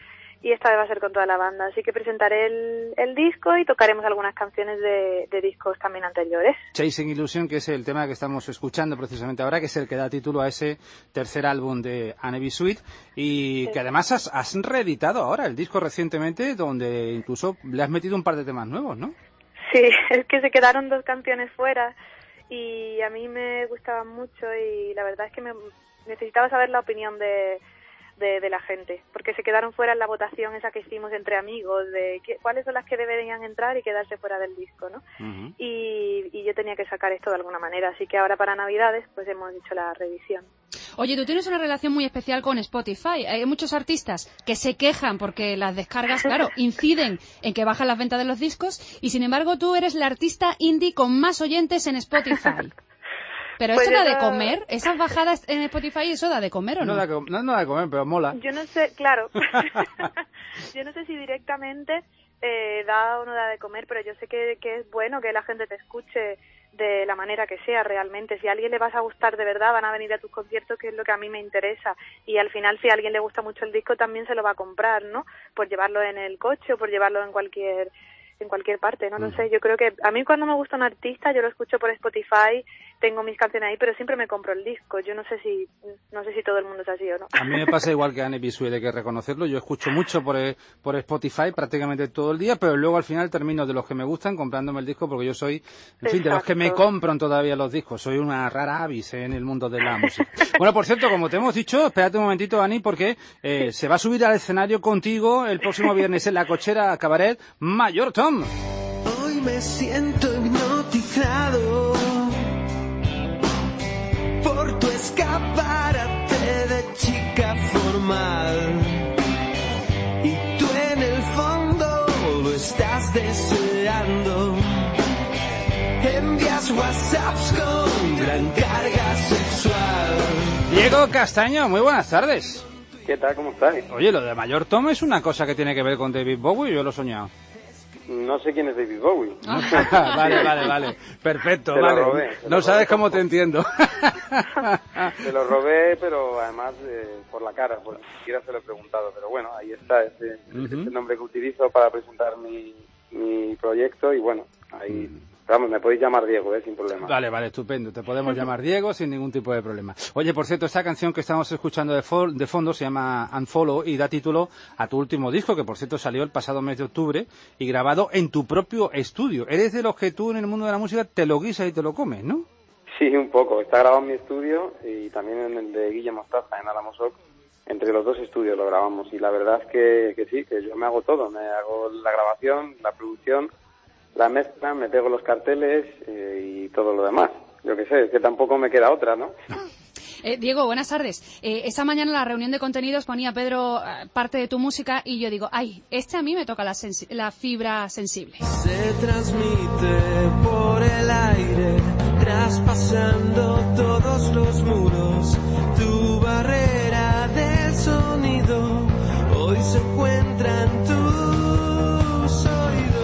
y esta vez va a ser con toda la banda. Así que presentaré el, el disco y tocaremos algunas canciones de, de discos también anteriores. Chasing Illusion, que es el tema que estamos escuchando precisamente ahora, que es el que da título a ese tercer álbum de Anne B. Sweet, y sí. que además has, has reeditado ahora el disco recientemente, donde incluso le has metido un par de temas nuevos, ¿no? Sí, es que se quedaron dos canciones fuera y a mí me gustaban mucho y la verdad es que me necesitaba saber la opinión de... De, de la gente, porque se quedaron fuera en la votación esa que hicimos entre amigos de qué, cuáles son las que deberían entrar y quedarse fuera del disco, ¿no? Uh-huh. y, y yo tenía que sacar esto de alguna manera, así que ahora para Navidades pues hemos hecho la revisión. Oye, tú tienes una relación muy especial con Spotify. Hay muchos artistas que se quejan porque las descargas, claro, inciden en que bajan las ventas de los discos y sin embargo tú eres la artista indie con más oyentes en Spotify. ¿Pero pues eso da de comer? ¿Esas bajadas en Spotify, eso da de comer o no? No da, no, no da de comer, pero mola. Yo no sé, claro. Yo no sé si directamente eh, da o no da de comer, pero yo sé que, que es bueno que la gente te escuche de la manera que sea realmente. Si a alguien le vas a gustar de verdad, van a venir a tus conciertos, que es lo que a mí me interesa. Y al final, si a alguien le gusta mucho el disco, también se lo va a comprar, ¿no? Por llevarlo en el coche o por llevarlo en cualquier... en cualquier parte, no lo sé. Yo creo que a mí cuando me gusta un artista, yo lo escucho por Spotify, tengo mis canciones ahí, pero siempre me compro el disco. Yo no sé si no sé si todo el mundo es así o no. A mí me pasa igual que a Anne B. Sweet, hay que reconocerlo. Yo escucho mucho por, por Spotify prácticamente todo el día, pero luego al final termino de los que me gustan comprándome el disco porque yo soy, en Exacto. fin, de los que me compran todavía los discos. Soy una rara avis eh, en el mundo de la música. Bueno, por cierto, como te hemos dicho, espérate un momentito, Ani, porque eh, se va a subir al escenario contigo el próximo viernes en la Cochera Cabaret Mayor Tom. Hoy me siento hipnotizado por tu escaparate de chica formal y tú en el fondo lo estás deseando. Envías WhatsApps con gran carga sexual. Diego Castaño, muy buenas tardes. ¿Qué tal? ¿Cómo estás? Oye, lo de Mayor Tom es una cosa que tiene que ver con David Bowie, yo lo he soñado. No sé quién es David Bowie. vale, vale, vale. Perfecto, te vale. Lo robé, no lo sabes robé, cómo te entiendo. Te lo robé, pero además eh, por la cara, pues ni siquiera se lo he preguntado. Pero bueno, ahí está, ese, uh-huh. ese nombre que utilizo para presentar mi, mi proyecto y bueno, ahí... Uh-huh. Vamos, me podéis llamar Diego, ¿eh? Sin problema. Vale, vale, estupendo. Te podemos llamar Diego sin ningún tipo de problema. Oye, por cierto, esta canción que estamos escuchando de, fo- de fondo se llama Unfollow y da título a tu último disco, que por cierto salió el pasado mes de octubre y grabado en tu propio estudio. Eres de los que tú en el mundo de la música te lo guisas y te lo comes, ¿no? Sí, un poco. Está grabado en mi estudio y también en el de Guille Mostaza, en Álamos Oc. Entre los dos estudios lo grabamos y la verdad es que, que sí, que yo me hago todo. Me hago la grabación, la producción, la mezcla, me pego los carteles eh, y todo lo demás. Yo qué sé, es que tampoco me queda otra, ¿no? Eh, Diego, buenas tardes. Eh, esta mañana en la reunión de contenidos ponía Pedro eh, parte de tu música y yo digo, ay, este a mí me toca la, sensi- la fibra sensible. Se transmite por el aire, traspasando todos los muros. Tu barrera del sonido hoy se encuentra en tus oídos.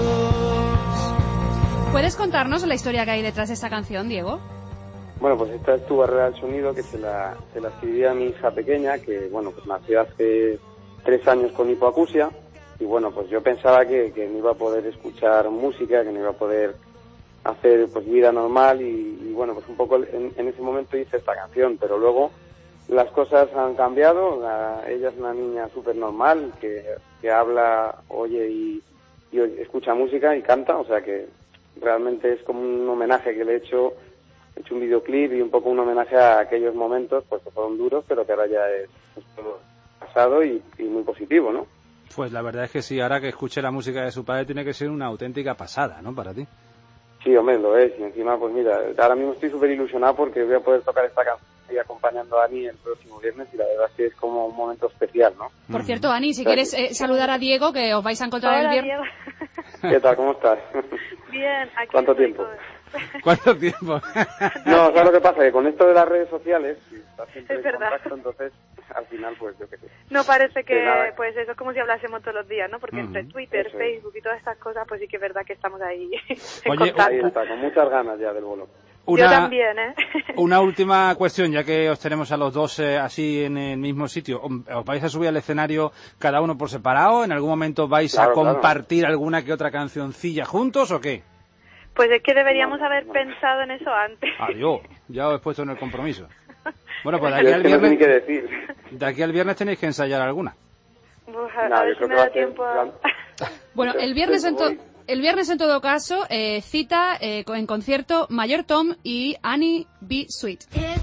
¿Puedes contarnos la historia que hay detrás de esta canción, Diego? Bueno, pues esta es Tu barrera del sonido, que se la, se la escribí a mi hija pequeña, que bueno, pues nació hace tres años con hipoacusia, y bueno, pues yo pensaba que, que no iba a poder escuchar música, que no iba a poder hacer pues vida normal, y, y bueno, pues un poco en, en ese momento hice esta canción, pero luego las cosas han cambiado. La, ella es una niña súper normal, que, que habla, oye y, y escucha música y canta, o sea que realmente es como un homenaje que le he hecho. He hecho un videoclip y un poco un homenaje a aquellos momentos pues que fueron duros, pero que ahora ya es, es todo pasado y, y muy positivo, ¿no? Pues la verdad es que sí, ahora que escuche la música de su padre tiene que ser una auténtica pasada, ¿no? Para ti. Sí, hombre, lo es. Y encima, pues mira, ahora mismo estoy súper ilusionado porque voy a poder tocar esta canción y acompañando a Ani el próximo viernes, y la verdad es que es como un momento especial, ¿no? Por cierto, Ani, si quieres eh, saludar a Diego, que os vais a encontrar Hola, el viernes. Diego. ¿Qué tal? ¿Cómo estás? Bien, aquí ¿Cuánto estoy tiempo? con... ¿Cuánto tiempo? No, ¿sabes lo que pasa? Que con esto de las redes sociales, si estás siempre Es en verdad. contacto, entonces al final, pues yo qué sé. No parece que, Que nada. pues eso es como si hablásemos todos los días, ¿no? Porque entre Twitter, Eso es. Facebook y todas estas cosas, pues sí que es verdad que estamos ahí en Oye, contacto. Ahí está, con muchas ganas ya del bolo. Una, Yo también, ¿eh? Una última cuestión, ya que os tenemos a los dos eh, así en el mismo sitio. ¿Os vais a subir al escenario cada uno por separado? ¿En algún momento vais claro, a compartir claro. alguna que otra cancioncilla juntos o qué? Pues es que deberíamos haber pensado en eso antes. Adiós, ya os he puesto en el compromiso. Bueno, pues de Yo aquí es al que no sé ni viernes, qué decir. de aquí al viernes tenéis que ensayar alguna. Pues a, No, a yo ver si creo me que va da a ser tiempo a... plan- Bueno, el viernes en, to- Hoy. el viernes en todo caso, eh, cita eh, en concierto Mayor Tom y Annie B. Sweet.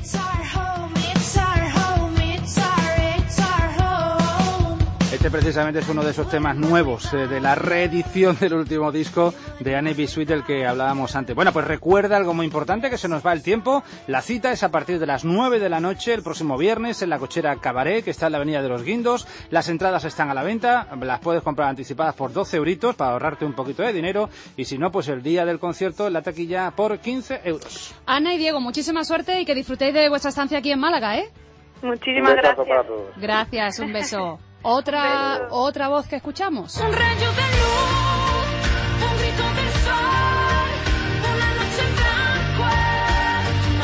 Este precisamente es uno de esos temas nuevos eh, de la reedición del último disco de Annie B. Sweet del que hablábamos antes. Bueno, pues recuerda algo muy importante, que se nos va el tiempo. La cita es a partir de las nueve de la noche el próximo viernes en la Cochera Cabaret, que está en la Avenida de los Guindos. Las entradas están a la venta, las puedes comprar anticipadas por doce euritos para ahorrarte un poquito de dinero, y si no, pues el día del concierto en la taquilla por quince euros. Ana y Diego, muchísima suerte y que disfrutéis de vuestra estancia aquí en Málaga, ¿eh? Muchísimas Un besazo gracias. para todos. Gracias, un beso. Otra, Beso. otra voz que escuchamos. Un rayo de luz, un grito del sol, una noche en blanco en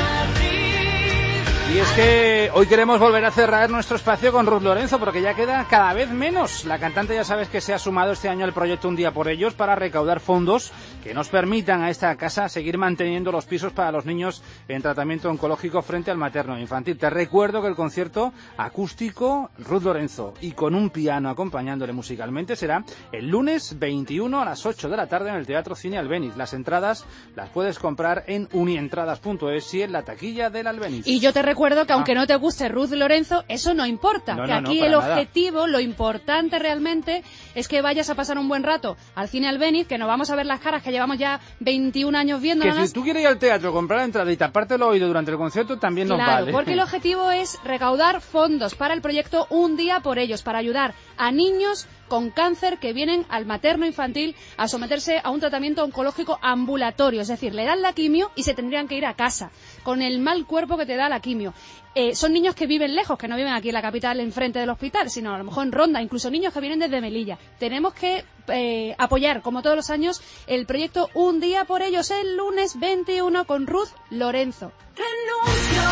Madrid. Y es que hoy queremos volver a cerrar nuestro espacio con Ruth Lorenzo, porque ya queda cada vez menos. La cantante, ya sabes que se ha sumado este año al proyecto Un Día por Ellos para recaudar fondos que nos permitan a esta casa seguir manteniendo los pisos para los niños en tratamiento oncológico frente al materno infantil. Te recuerdo que el concierto acústico Ruth Lorenzo y con un piano acompañándole musicalmente será el lunes veintiuno a las ocho de la tarde en el Teatro Cine Albéniz. Las entradas las puedes comprar en unientradas punto es y en la taquilla del Albéniz. Y yo te recuerdo que aunque no te guste Ruth Lorenzo, eso no importa. No, que no, no, aquí para el nada. objetivo, lo importante realmente, es que vayas a pasar un buen rato al Cine Albéniz, que nos vamos a ver las caras que llevamos ya veintiún años Que viéndonos. si tú quieres ir al teatro, comprar la entrada y taparte el oído durante el concierto, también nos Claro, vale. porque el objetivo es recaudar fondos para el proyecto Un Día por Ellos, para ayudar a niños con cáncer que vienen al materno infantil a someterse a un tratamiento oncológico ambulatorio, es decir, le dan la quimio y se tendrían que ir a casa con el mal cuerpo que te da la quimio. Eh, son niños que viven lejos, que no viven aquí en la capital, enfrente del hospital, sino a lo mejor en Ronda, incluso niños que vienen desde Melilla. Tenemos que eh, apoyar, como todos los años, el proyecto Un Día por Ellos el lunes veintiuno con Ruth Lorenzo. Renuncio,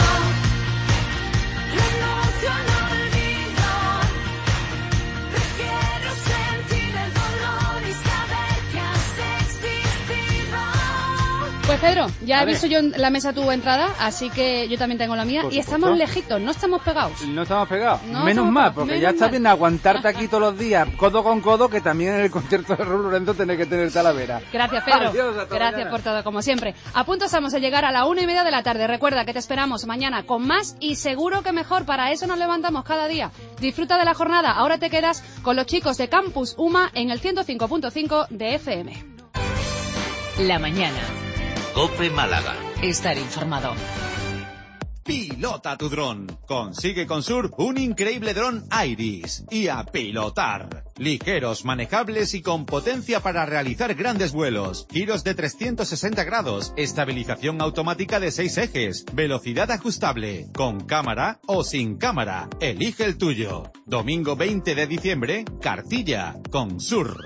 renuncio al olvido. Prefiero sentir el dolor y saber que has existido. Pues Pedro, ya A he ver. visto yo en la mesa tu entrada, así que yo también tengo la mía. Por Y supuesto. estamos lejitos, no estamos pegados. No estamos pegados. No Menos estamos mal, pegados, porque menos ya está mal. bien aguantarte aquí todos los días, codo con codo, que también en el concierto de Ruth Lorenzo tenés que tener talavera. Gracias, Pedro. Adiós, hasta Gracias mañana. por todo, como siempre. A punto estamos de llegar a la una y media de la tarde. Recuerda que te esperamos mañana con más y seguro que mejor. Para eso nos levantamos cada día. Disfruta de la jornada. Ahora te quedas con los chicos de Campus UMA en el ciento cinco punto cinco de F M. La mañana. COPE Málaga. Estar informado. Pilota tu dron. Consigue con Sur un increíble dron Iris. Y a pilotar. Ligeros, manejables y con potencia para realizar grandes vuelos. Giros de trescientos sesenta grados. Estabilización automática de seis ejes. Velocidad ajustable. Con cámara o sin cámara. Elige el tuyo. Domingo veinte de diciembre, Cartilla. Con Sur.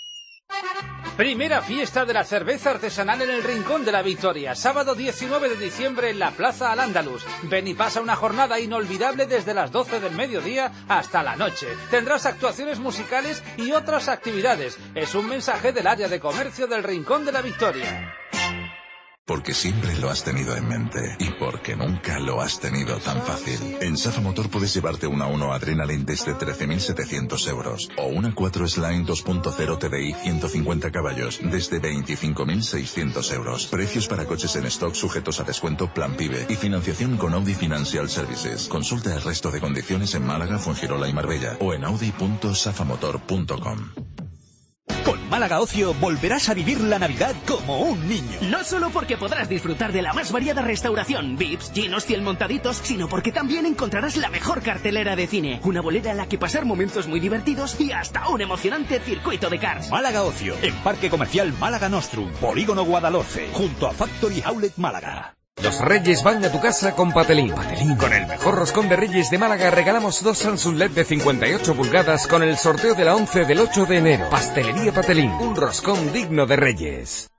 Primera fiesta de la cerveza artesanal en el Rincón de la Victoria. Sábado diecinueve de diciembre en la Plaza Al-Ándalus. Ven y pasa una jornada inolvidable desde las doce del mediodía hasta la noche. Tendrás actuaciones musicales y otras actividades. Es un mensaje del área de comercio del Rincón de la Victoria. Porque siempre lo has tenido en mente y porque nunca lo has tenido tan fácil. En Safa Motor puedes llevarte una uno Adrenaline desde trece mil setecientos euros o una cuatro Sline dos punto cero T D I ciento cincuenta caballos desde veinticinco mil seiscientos euros. Precios para coches en stock sujetos a descuento Plan PIBE y financiación con Audi Financial Services. Consulta el resto de condiciones en Málaga, Fuengirola y Marbella o en audi punto safamotor punto com. Con Málaga Ocio volverás a vivir la Navidad como un niño. No solo porque podrás disfrutar de la más variada restauración, V I Ps, ginos, cien montaditos, sino porque también encontrarás la mejor cartelera de cine, una bolera en la que pasar momentos muy divertidos y hasta un emocionante circuito de cars. Málaga Ocio, en Parque Comercial Málaga Nostrum, Polígono Guadalhorce, junto a Factory Outlet Málaga. Los Reyes van a tu casa con Patelín. Patelín. Con el mejor roscón de Reyes de Málaga regalamos dos Samsung L E D de cincuenta y ocho pulgadas con el sorteo de la once del ocho de enero. Pastelería Patelín, un roscón digno de Reyes.